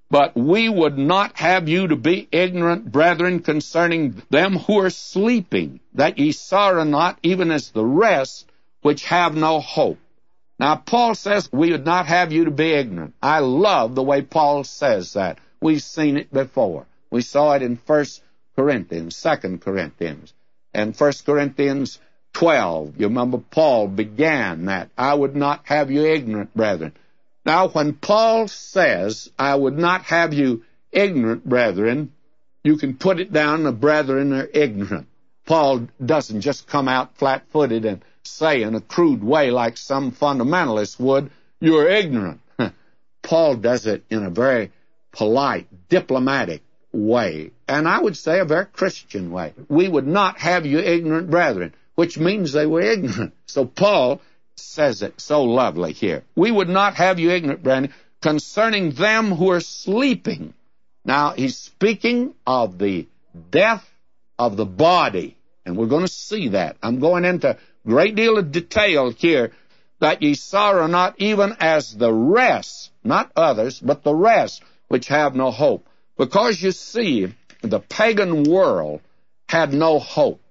But we would not have you to be ignorant, brethren, concerning them who are sleeping, that ye sorrow not, even as the rest which have no hope. Now, Paul says we would not have you to be ignorant. I love the way Paul says that. We've seen it before. We saw it in First Corinthians, Second Corinthians, and First Corinthians twelve. You remember Paul began that. I would not have you ignorant, brethren. Now, when Paul says, I would not have you ignorant, brethren, you can put it down, the brethren are ignorant. Paul doesn't just come out flat-footed and say in a crude way like some fundamentalists would, you're ignorant. Paul does it in a very polite, diplomatic way, and I would say a very Christian way. We would not have you ignorant, brethren, which means they were ignorant. So Paul says it so lovely here. We would not have you ignorant, brethren, concerning them who are sleeping. Now, he's speaking of the death of the body, and we're going to see that. I'm going into a great deal of detail here, that ye sorrow not, even as the rest, not others, but the rest, which have no hope. Because you see, the pagan world had no hope,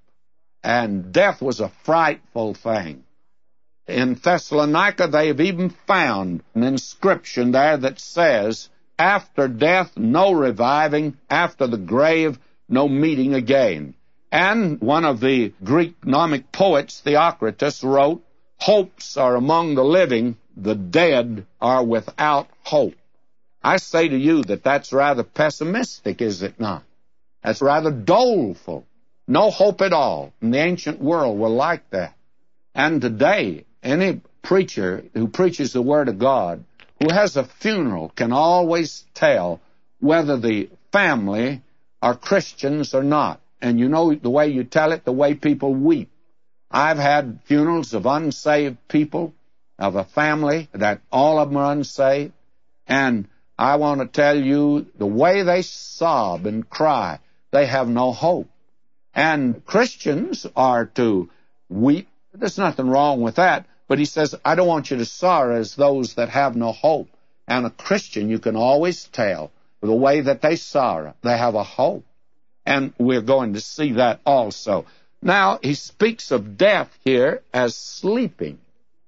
and death was a frightful thing. In Thessalonica, they have even found an inscription there that says, after death, no reviving, after the grave, no meeting again. And one of the Greek gnomic poets, Theocritus, wrote, hopes are among the living, the dead are without hope. I say to you that that's rather pessimistic, is it not? That's rather doleful. No hope at all. And the ancient world were like that. And today, any preacher who preaches the Word of God, who has a funeral, can always tell whether the family are Christians or not. And you know the way you tell it, the way people weep. I've had funerals of unsaved people, of a family that all of them are unsaved, and I want to tell you, the way they sob and cry, they have no hope. And Christians are to weep. There's nothing wrong with that. But he says, I don't want you to sorrow as those that have no hope. And a Christian, you can always tell the way that they sorrow. They have a hope. And we're going to see that also. Now, he speaks of death here as sleeping.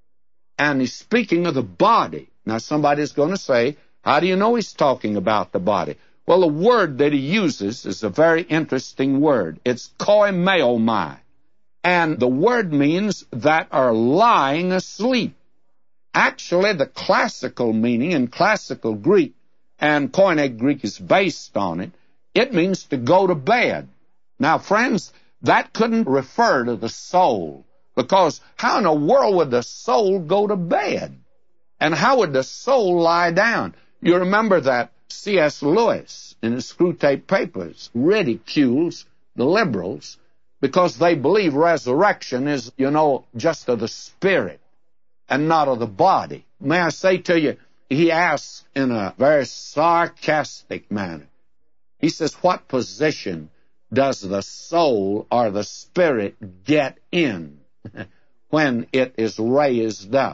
And he's speaking of the body. Now, somebody's going to say, how do you know he's talking about the body? Well, the word that he uses is a very interesting word. It's koimeomai. And the word means that are lying asleep. Actually, the classical meaning in classical Greek, and Koine Greek is based on it, it means to go to bed. Now, friends, that couldn't refer to the soul, because how in the world would the soul go to bed? And how would the soul lie down? You remember that C S Lewis, in his Screwtape Papers, ridicules the liberals because they believe resurrection is, you know, just of the spirit and not of the body. May I say to you, he asks in a very sarcastic manner. He says, what position does the soul or the spirit get in when it is raised up,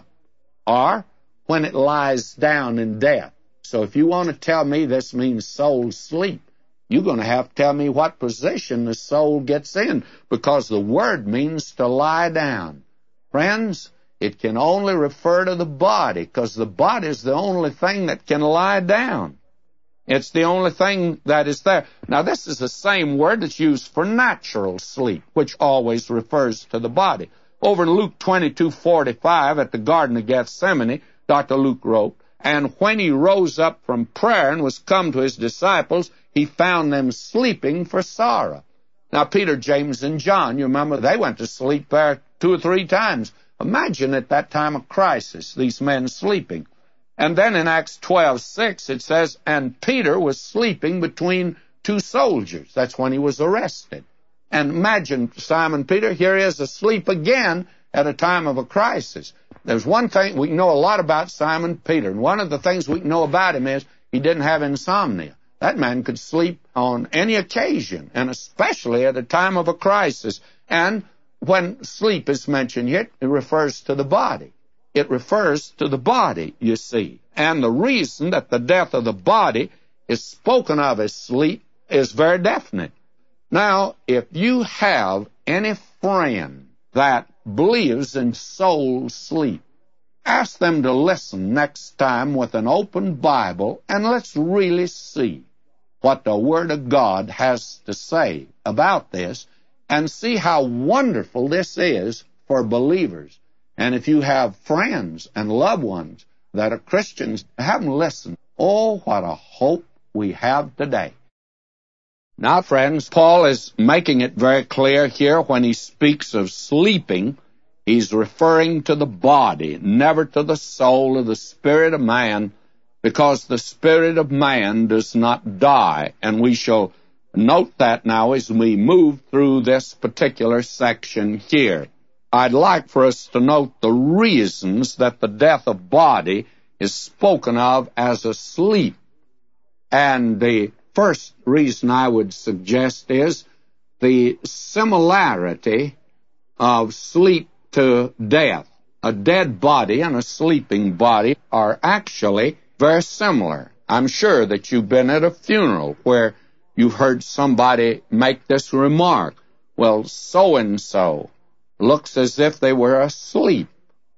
or when it lies down in death? So if you want to tell me this means soul sleep, you're going to have to tell me what position the soul gets in, because the word means to lie down. Friends, it can only refer to the body, because the body is the only thing that can lie down. It's the only thing that is there. Now, this is the same word that's used for natural sleep, which always refers to the body. Over in Luke twenty-two forty-five, at the Garden of Gethsemane, Doctor Luke wrote, and when he rose up from prayer and was come to his disciples, he found them sleeping for sorrow. Now, Peter, James, and John, you remember, they went to sleep there two or three times. Imagine at that time of crisis, these men sleeping. And then in Acts twelve six, it says, and Peter was sleeping between two soldiers. That's when he was arrested. And imagine Simon Peter, here he is asleep again at a time of a crisis. There's one thing, we know a lot about Simon Peter, and one of the things we know about him is he didn't have insomnia. That man could sleep on any occasion, and especially at a time of a crisis. And when sleep is mentioned here, it refers to the body. It refers to the body, you see. And the reason that the death of the body is spoken of as sleep is very definite. Now, if you have any friend that believes in soul sleep, ask them to listen next time with an open Bible, and let's really see what the Word of God has to say about this, and see how wonderful this is for believers. And if you have friends and loved ones that are Christians, have them listen. Oh, what a hope we have today. Now, friends, Paul is making it very clear here when he speaks of sleeping. He's referring to the body, never to the soul or the spirit of man, because the spirit of man does not die. And we shall note that now as we move through this particular section here. I'd like for us to note the reasons that the death of body is spoken of as a sleep. And the first reason I would suggest is the similarity of sleep to death. A dead body and a sleeping body are actually very similar. I'm sure that you've been at a funeral where you've heard somebody make this remark, well, so-and-so looks as if they were asleep.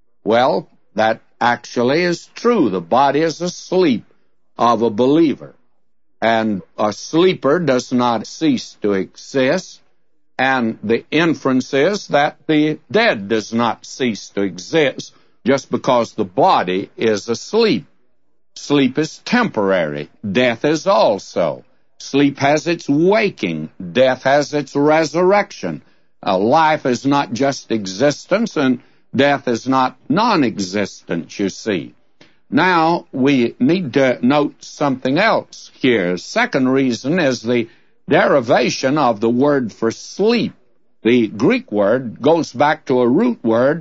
Well, that actually is true. The body is asleep of a believer. And a sleeper does not cease to exist. And the inference is that the dead does not cease to exist just because the body is asleep. Sleep is temporary. Death is also. Sleep has its waking. Death has its resurrection. Uh, life is not just existence, and death is not non-existence, you see. Now, we need to note something else here. Second reason is the derivation of the word for sleep. The Greek word goes back to a root word,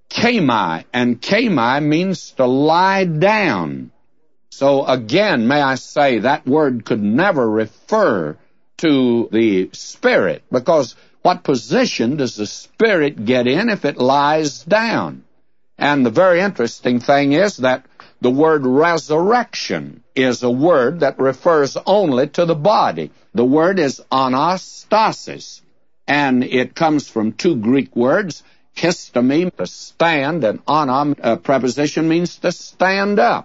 kami, and kami means to lie down. So again, may I say, that word could never refer to the spirit, because what position does the spirit get in if it lies down? And the very interesting thing is that the word resurrection is a word that refers only to the body. The word is anastasis, and it comes from two Greek words, histemi, to stand, and ana, a preposition, means to stand up.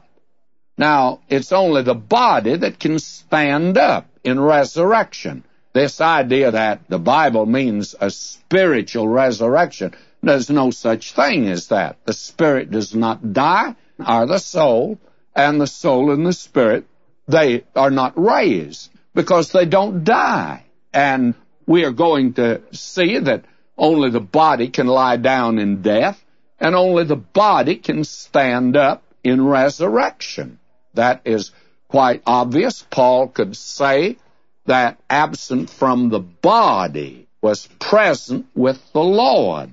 Now, it's only the body that can stand up in resurrection. This idea that the Bible means a spiritual resurrection, there's no such thing as that. The spirit does not die, or the soul, and the soul and the spirit, they are not raised because they don't die. And we are going to see that only the body can lie down in death, and only the body can stand up in resurrection. That is quite obvious. Paul could say that absent from the body was present with the Lord.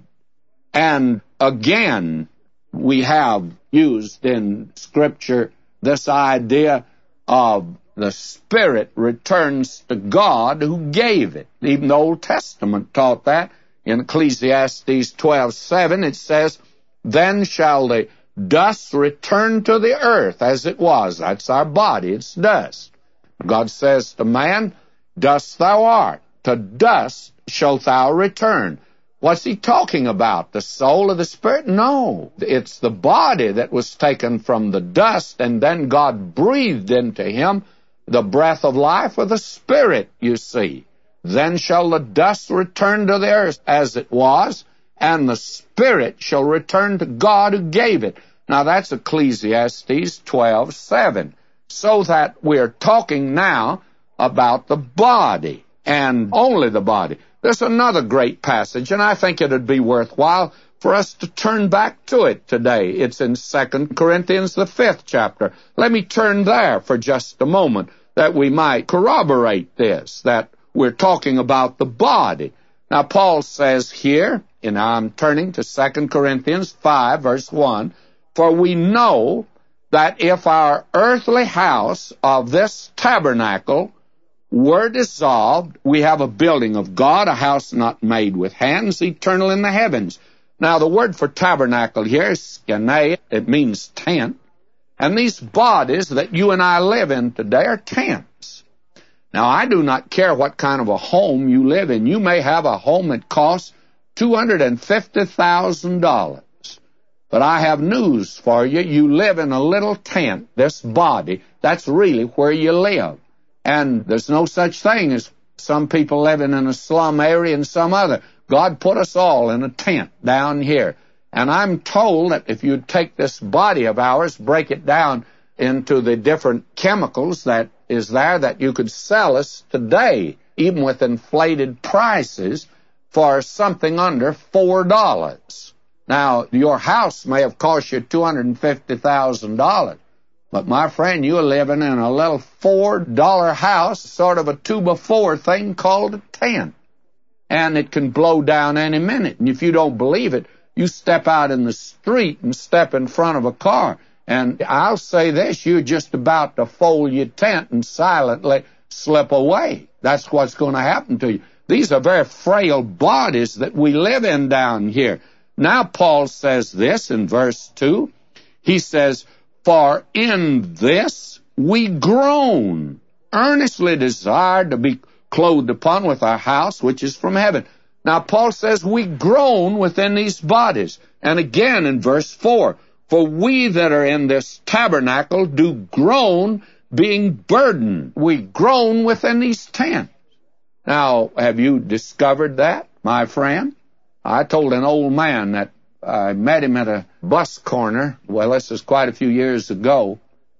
And again, we have used in Scripture this idea of the Spirit returns to God who gave it. Even the Old Testament taught that. In Ecclesiastes twelve seven, it says, then shall the dust return to the earth as it was. That's our body, it's dust. God says to man, dust thou art, to dust shalt thou return. What's he talking about? The soul or the spirit? No. It's the body that was taken from the dust, and then God breathed into him the breath of life or the spirit, you see. Then shall the dust return to the earth as it was, and the spirit shall return to God who gave it. Now that's Ecclesiastes twelve seven. So that we're talking now about the body, and only the body. There's another great passage, and I think it would be worthwhile for us to turn back to it today. It's in Second Corinthians, the fifth chapter. Let me turn there for just a moment, that we might corroborate this, that we're talking about the body. Now, Paul says here, and I'm turning to Second Corinthians five, verse one, for we know that if our earthly house of this tabernacle were dissolved, we have a building of God, a house not made with hands, eternal in the heavens. Now, the word for tabernacle here is skene. It means tent. And these bodies that you and I live in today are tent. Now, I do not care what kind of a home you live in. You may have a home that costs two hundred fifty thousand dollars. But I have news for you. You live in a little tent, this body. That's really where you live. And there's no such thing as some people living in a slum area and some other. God put us all in a tent down here. And I'm told that if you take this body of ours, break it down into the different chemicals that is there, that you could sell us today, even with inflated prices, for something under four dollars. Now, your house may have cost you two hundred fifty thousand dollars, but my friend, you're living in a little four dollar house, sort of a two-by-four thing called a tent. And it can blow down any minute. And if you don't believe it, you step out in the street and step in front of a car. And I'll say this, you're just about to fold your tent and silently slip away. That's what's going to happen to you. These are very frail bodies that we live in down here. Now Paul says this in verse two. He says, for in this we groan, earnestly desire to be clothed upon with our house, which is from heaven. Now, Paul says we groan within these bodies. And again in verse four, for we that are in this tabernacle do groan, being burdened. We groan within these tents. Now, have you discovered that, my friend? I told an old man that I met him at a bus corner. Well, this is quite a few years ago.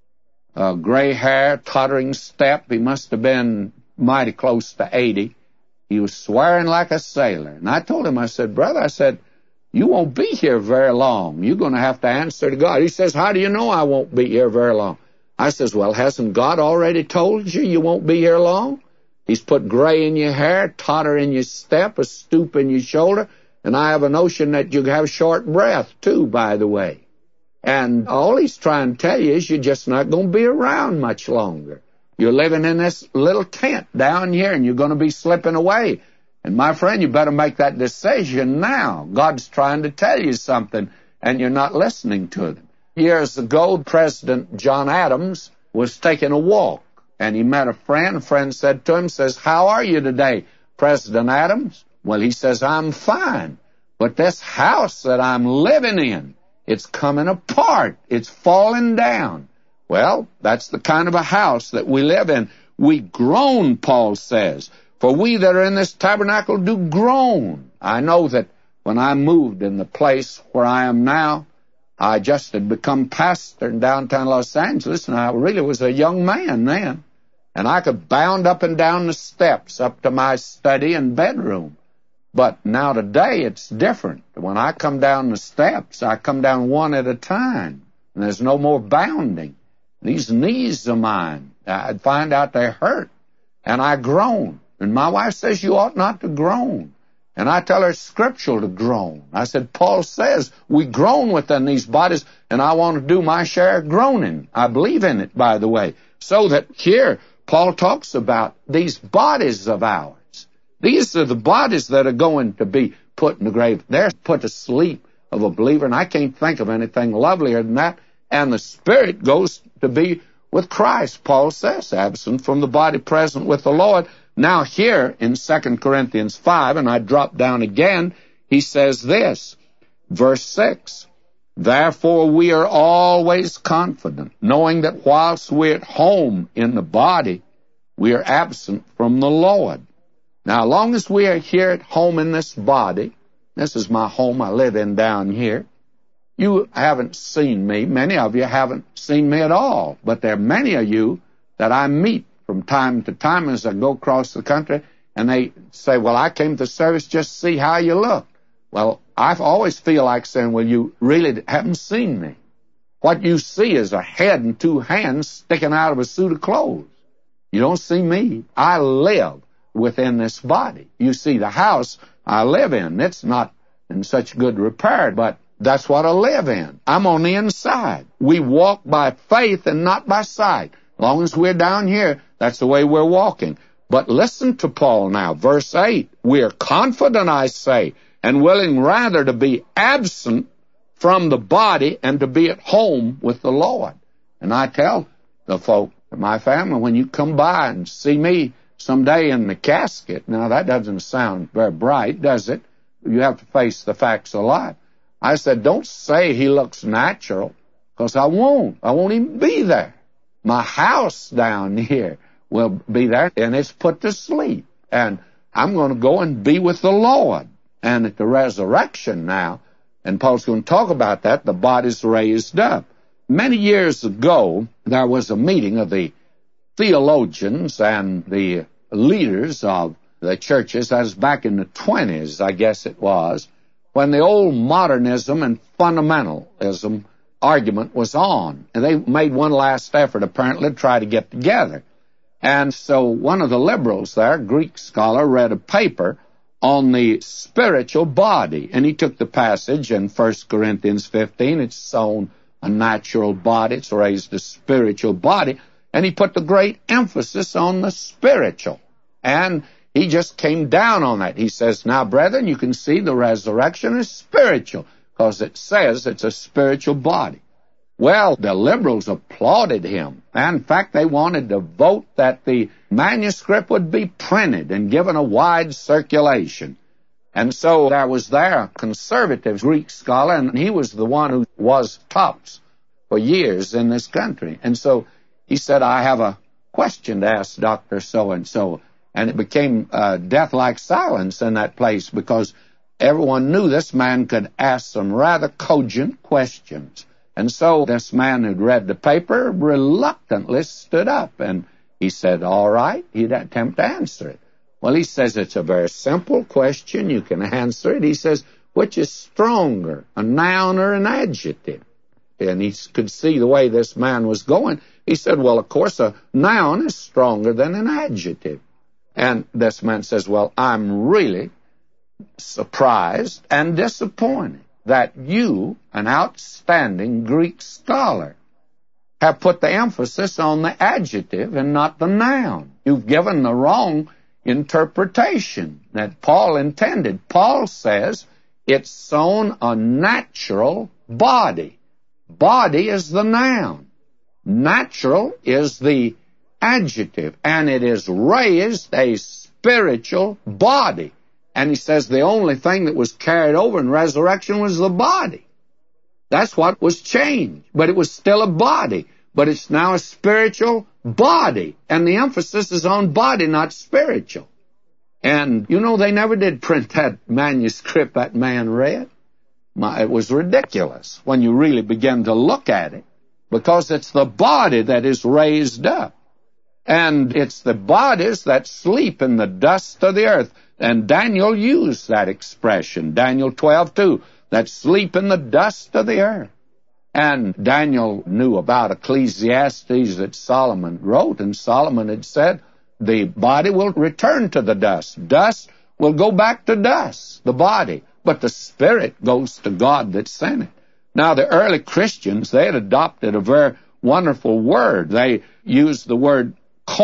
Uh, gray hair, tottering step. He must have been mighty close to eighty. He was swearing like a sailor. And I told him, I said, brother, I said, you won't be here very long. You're going to have to answer to God. He says, how do you know I won't be here very long? I says, well, hasn't God already told you you won't be here long? He's put gray in your hair, totter in your step, a stoop in your shoulder, and I have a notion that you have short breath, too, by the way. And all he's trying to tell you is you're just not going to be around much longer. You're living in this little tent down here, and you're going to be slipping away. And my friend, you better make that decision now. God's trying to tell you something, and you're not listening to them. Years ago, President John Adams was taking a walk, and he met a friend. A friend said to him, says, how are you today, President Adams? Well, he says, I'm fine, but this house that I'm living in, it's coming apart. It's falling down. Well, that's the kind of a house that we live in. We groan, Paul says, for we that are in this tabernacle do groan. I know that when I moved in the place where I am now, I just had become pastor in downtown Los Angeles, and I really was a young man then. And I could bound up and down the steps up to my study and bedroom. But now today it's different. When I come down the steps, I come down one at a time, and there's no more bounding. These knees of mine, I'd find out they hurt, and I groan. And my wife says you ought not to groan. And I tell her it's scriptural to groan. I said, Paul says we groan within these bodies, and I want to do my share of groaning. I believe in it, by the way. So that here, Paul talks about these bodies of ours. These are the bodies that are going to be put in the grave. They're put to sleep of a believer, and I can't think of anything lovelier than that. And the spirit goes to be with Christ, Paul says, absent from the body, present with the Lord. Now here in Second Corinthians five, and I drop down again, he says this, verse six, therefore we are always confident, knowing that whilst we're at home in the body, we are absent from the Lord. Now, as long as we are here at home in this body, this is my home I live in down here, you haven't seen me. Many of you haven't seen me at all. But there are many of you that I meet from time to time as I go across the country, and they say, well, I came to service just to see how you look. Well, I always feel like saying, well, you really haven't seen me. What you see is a head and two hands sticking out of a suit of clothes. You don't see me. I live within this body. You see the house I live in. It's not in such good repair, but that's what I live in. I'm on the inside. We walk by faith and not by sight. As long as we're down here, that's the way we're walking. But listen to Paul now, verse eight. We are confident, I say, and willing rather to be absent from the body and to be at home with the Lord. And I tell the folk, my family, when you come by and see me, someday in the casket. Now, that doesn't sound very bright, does it? You have to face the facts of life. I said, don't say he looks natural, because I won't. I won't even be there. My house down here will be there, and it's put to sleep. And I'm going to go and be with the Lord. And at the resurrection now, and Paul's going to talk about that, the body's raised up. Many years ago, there was a meeting of the theologians and the leaders of the churches. That was back in the twenties, I guess it was, when the old modernism and fundamentalism argument was on. And they made one last effort, apparently, to try to get together. And so one of the liberals there, Greek scholar, read a paper on the spiritual body. And he took the passage in First Corinthians fifteen, it's sown a natural body, it's raised a spiritual body. And he put the great emphasis on the spiritual. And he just came down on that. He says, now, brethren, you can see the resurrection is spiritual, because it says it's a spiritual body. Well, the liberals applauded him. And in fact, they wanted to vote that the manuscript would be printed and given a wide circulation. And so there was there a conservative Greek scholar, and he was the one who was tops for years in this country. And so he said, I have a question to ask Doctor So-and-so. And it became uh, death-like silence in that place, because everyone knew this man could ask some rather cogent questions. And so this man who'd read the paper reluctantly stood up, and he said, all right, he'd attempt to answer it. Well, he says, it's a very simple question. You can answer it. He says, which is stronger, a noun or an adjective? And he could see the way this man was going. He said, well, of course, a noun is stronger than an adjective. And this man says, well, I'm really surprised and disappointed that you, an outstanding Greek scholar, have put the emphasis on the adjective and not the noun. You've given the wrong interpretation that Paul intended. Paul says it's sown a natural body. Body is the noun. Natural is the adjective, and it is raised a spiritual body. And he says the only thing that was carried over in resurrection was the body. That's what was changed. But it was still a body. But it's now a spiritual body. And the emphasis is on body, not spiritual. And, you know, they never did print that manuscript that man read. My, it was ridiculous when you really begin to look at it, because it's the body that is raised up. And it's the bodies that sleep in the dust of the earth. And Daniel used that expression, Daniel twelve two, that sleep in the dust of the earth. And Daniel knew about Ecclesiastes that Solomon wrote, and Solomon had said, the body will return to the dust. Dust will go back to dust, the body, but the spirit goes to God that sent it. Now, the early Christians, they had adopted a very wonderful word. They used the word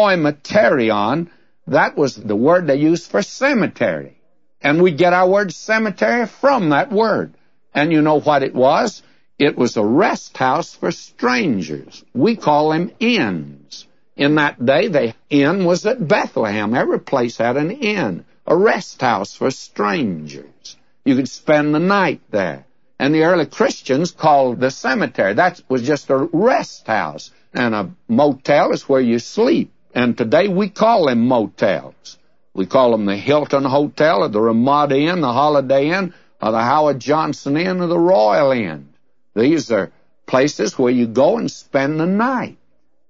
koimaterion. That was the word they used for cemetery. And we get our word cemetery from that word. And you know what it was? It was a rest house for strangers. We call them inns. In that day, the inn was at Bethlehem. Every place had an inn, a rest house for strangers. You could spend the night there. And the early Christians called the cemetery. That was just a rest house. And a motel is where you sleep. And today we call them motels. We call them the Hilton Hotel, or the Ramada Inn, the Holiday Inn, or the Howard Johnson Inn, or the Royal Inn. These are places where you go and spend the night.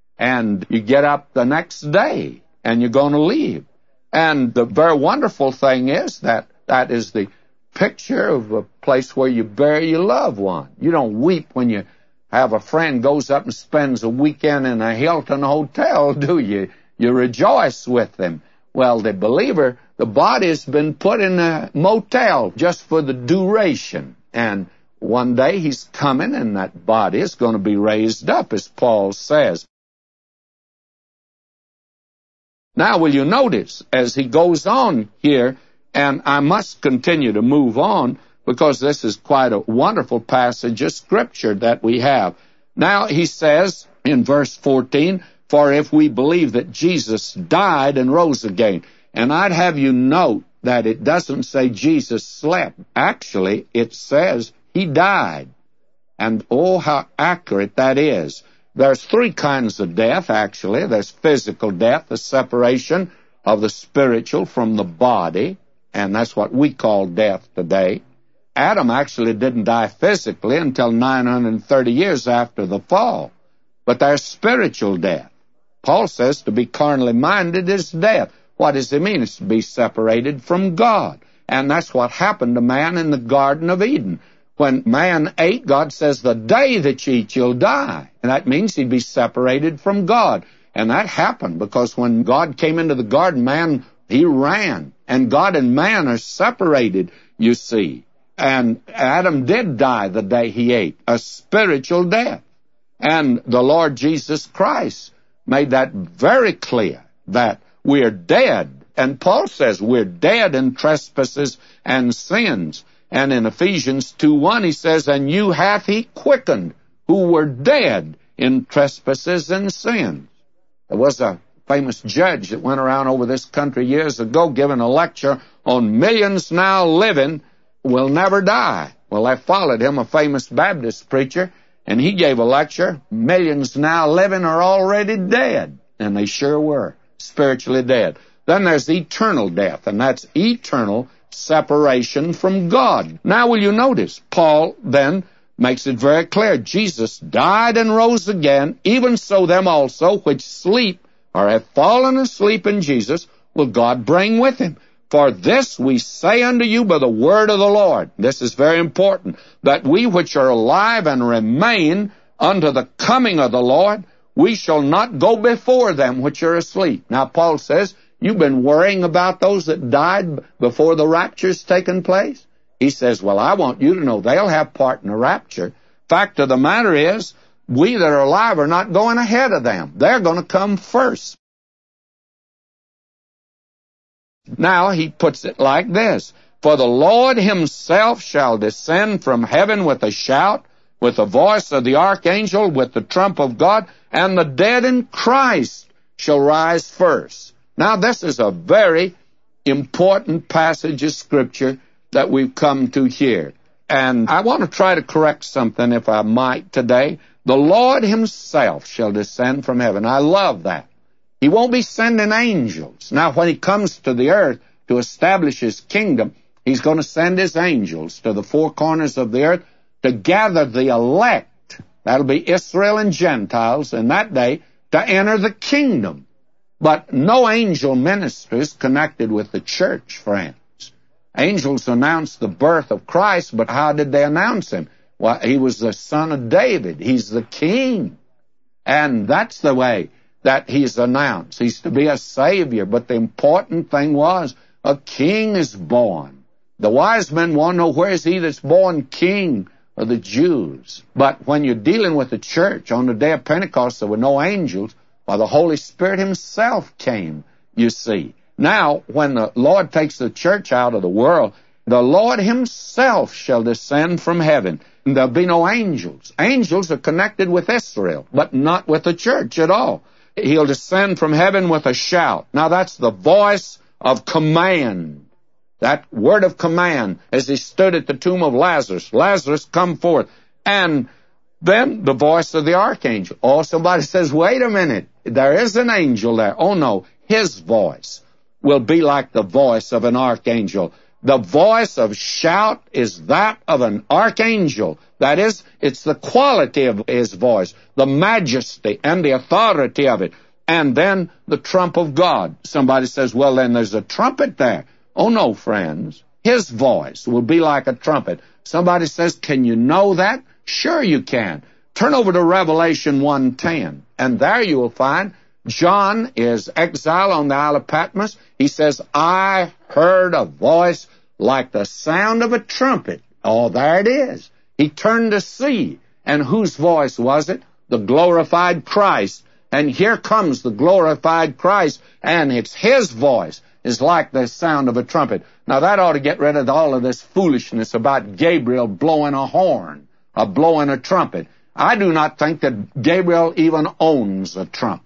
And you get up the next day, and you're going to leave. And the very wonderful thing is that that is the picture of a place where you bury your loved one. You don't weep when you have a friend goes up and spends a weekend in a Hilton hotel, do you? You rejoice with them. Well, the believer, the body's been put in a motel just for the duration. And one day he's coming, and that body is going to be raised up, as Paul says. Now, will you notice, as he goes on here, and I must continue to move on, because this is quite a wonderful passage of Scripture that we have. Now, he says in verse fourteen, For if we believe that Jesus died and rose again, and I'd have you note that it doesn't say Jesus slept. Actually, it says he died. And oh, how accurate that is. There's three kinds of death, actually. There's physical death, the separation of the spiritual from the body, and that's what we call death today. Adam actually didn't die physically until nine hundred thirty years after the fall. But there's spiritual death. Paul says to be carnally minded is death. What does it mean? It's to be separated from God. And that's what happened to man in the Garden of Eden. When man ate, God says, the day that you eat, you'll die. And that means he'd be separated from God. And that happened because when God came into the garden, man, he ran. And God and man are separated, you see. And Adam did die the day he ate, a spiritual death. And the Lord Jesus Christ made that very clear, that we're dead. And Paul says we're dead in trespasses and sins. And in Ephesians two one he says, and you hath he quickened, who were dead in trespasses and sins. There was a famous judge that went around over this country years ago giving a lecture on millions now living will never die. Well, they followed him, a famous Baptist preacher, and he gave a lecture, millions now living are already dead. And they sure were, spiritually dead. Then there's eternal death, and that's eternal separation from God. Now will you notice, Paul then makes it very clear, Jesus died and rose again, even so them also which sleep or have fallen asleep in Jesus will God bring with him. For this we say unto you by the word of the Lord. This is very important, that we which are alive and remain unto the coming of the Lord, we shall not go before them which are asleep. Now Paul says, you've been worrying about those that died before the rapture's taken place? He says, well, I want you to know they'll have part in the rapture. Fact of the matter is, we that are alive are not going ahead of them. They're going to come first. Now he puts it like this, for the Lord himself shall descend from heaven with a shout, with the voice of the archangel, with the trump of God, and the dead in Christ shall rise first. Now this is a very important passage of Scripture that we've come to here. And I want to try to correct something, if I might, today. The Lord himself shall descend from heaven. I love that. He won't be sending angels. Now, when he comes to the earth to establish his kingdom, he's going to send his angels to the four corners of the earth to gather the elect. That'll be Israel and Gentiles in that day to enter the kingdom. But no angel ministers connected with the church, friends. Angels announced the birth of Christ, but how did they announce him? Well, he was the son of David. He's the king. And that's the way that he's announced. He's to be a savior. But the important thing was, a king is born. The wise men want to know, where is he that's born king of the Jews? But when you're dealing with the church, on the day of Pentecost, there were no angels. Well, the Holy Spirit himself came, you see. Now, when the Lord takes the church out of the world, the Lord himself shall descend from heaven. And there'll be no angels. Angels are connected with Israel, but not with the church at all. He'll descend from heaven with a shout. Now, that's the voice of command. That word of command, as he stood at the tomb of Lazarus. Lazarus, come forth. And then the voice of the archangel. Oh, somebody says, wait a minute. There is an angel there. Oh, no. His voice will be like the voice of an archangel. The voice of shout is that of an archangel. That is, it's the quality of his voice, the majesty and the authority of it. And then the trump of God. Somebody says, well, then there's a trumpet there. Oh, no, friends. His voice will be like a trumpet. Somebody says, can you know that? Sure you can. Turn over to Revelation one ten, and there you will find John is exiled on the Isle of Patmos. He says, I heard a voice like the sound of a trumpet. Oh, there it is. He turned to see. And whose voice was it? The glorified Christ. And here comes the glorified Christ, and it's his voice is like the sound of a trumpet. Now, that ought to get rid of all of this foolishness about Gabriel blowing a horn or blowing a trumpet. I do not think that Gabriel even owns a trumpet.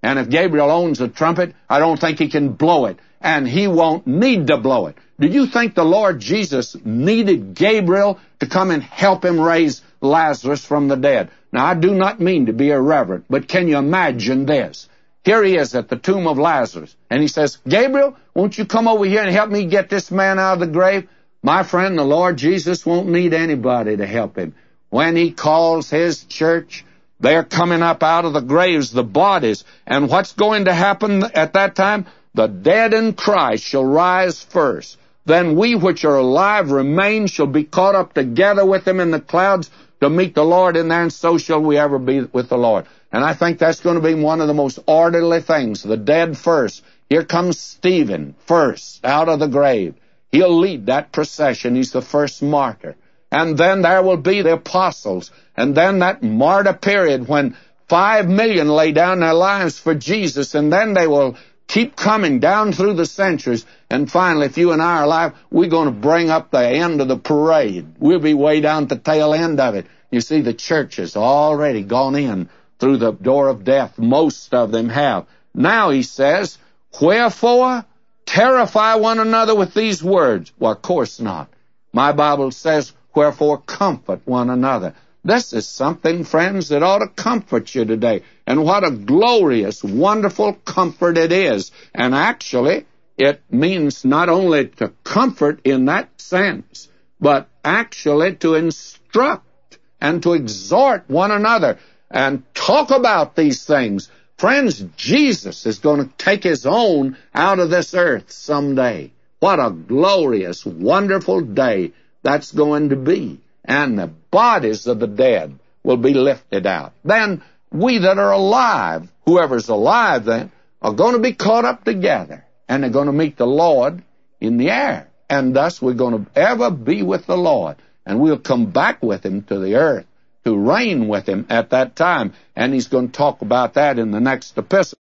And if Gabriel owns a trumpet, I don't think he can blow it. And he won't need to blow it. Do you think the Lord Jesus needed Gabriel to come and help him raise Lazarus from the dead? Now, I do not mean to be irreverent, but can you imagine this? Here he is at the tomb of Lazarus, and he says, Gabriel, won't you come over here and help me get this man out of the grave? My friend, the Lord Jesus won't need anybody to help him. When he calls his church, they're coming up out of the graves, the bodies. And what's going to happen at that time? The dead in Christ shall rise first. Then we which are alive remain shall be caught up together with them in the clouds to meet the Lord in there, and so shall we ever be with the Lord. And I think that's going to be one of the most orderly things. The dead first. Here comes Stephen first out of the grave. He'll lead that procession. He's the first martyr. And then there will be the apostles. And then that martyr period when five million lay down their lives for Jesus. And then they will keep coming down through the centuries. And finally, if you and I are alive, we're going to bring up the end of the parade. We'll be way down at the tail end of it. You see, the church has already gone in through the door of death. Most of them have. Now, he says, wherefore terrify one another with these words. Well, of course not. My Bible says, wherefore comfort one another. This is something, friends, that ought to comfort you today. And what a glorious, wonderful comfort it is. And actually, it means not only to comfort in that sense, but actually to instruct and to exhort one another and talk about these things. Friends, Jesus is going to take his own out of this earth someday. What a glorious, wonderful day that's going to be. And the bodies of the dead will be lifted out. Then we that are alive, whoever's alive then, are going to be caught up together. And they're going to meet the Lord in the air. And thus we're going to ever be with the Lord. And we'll come back with him to the earth to reign with him at that time. And he's going to talk about that in the next epistle.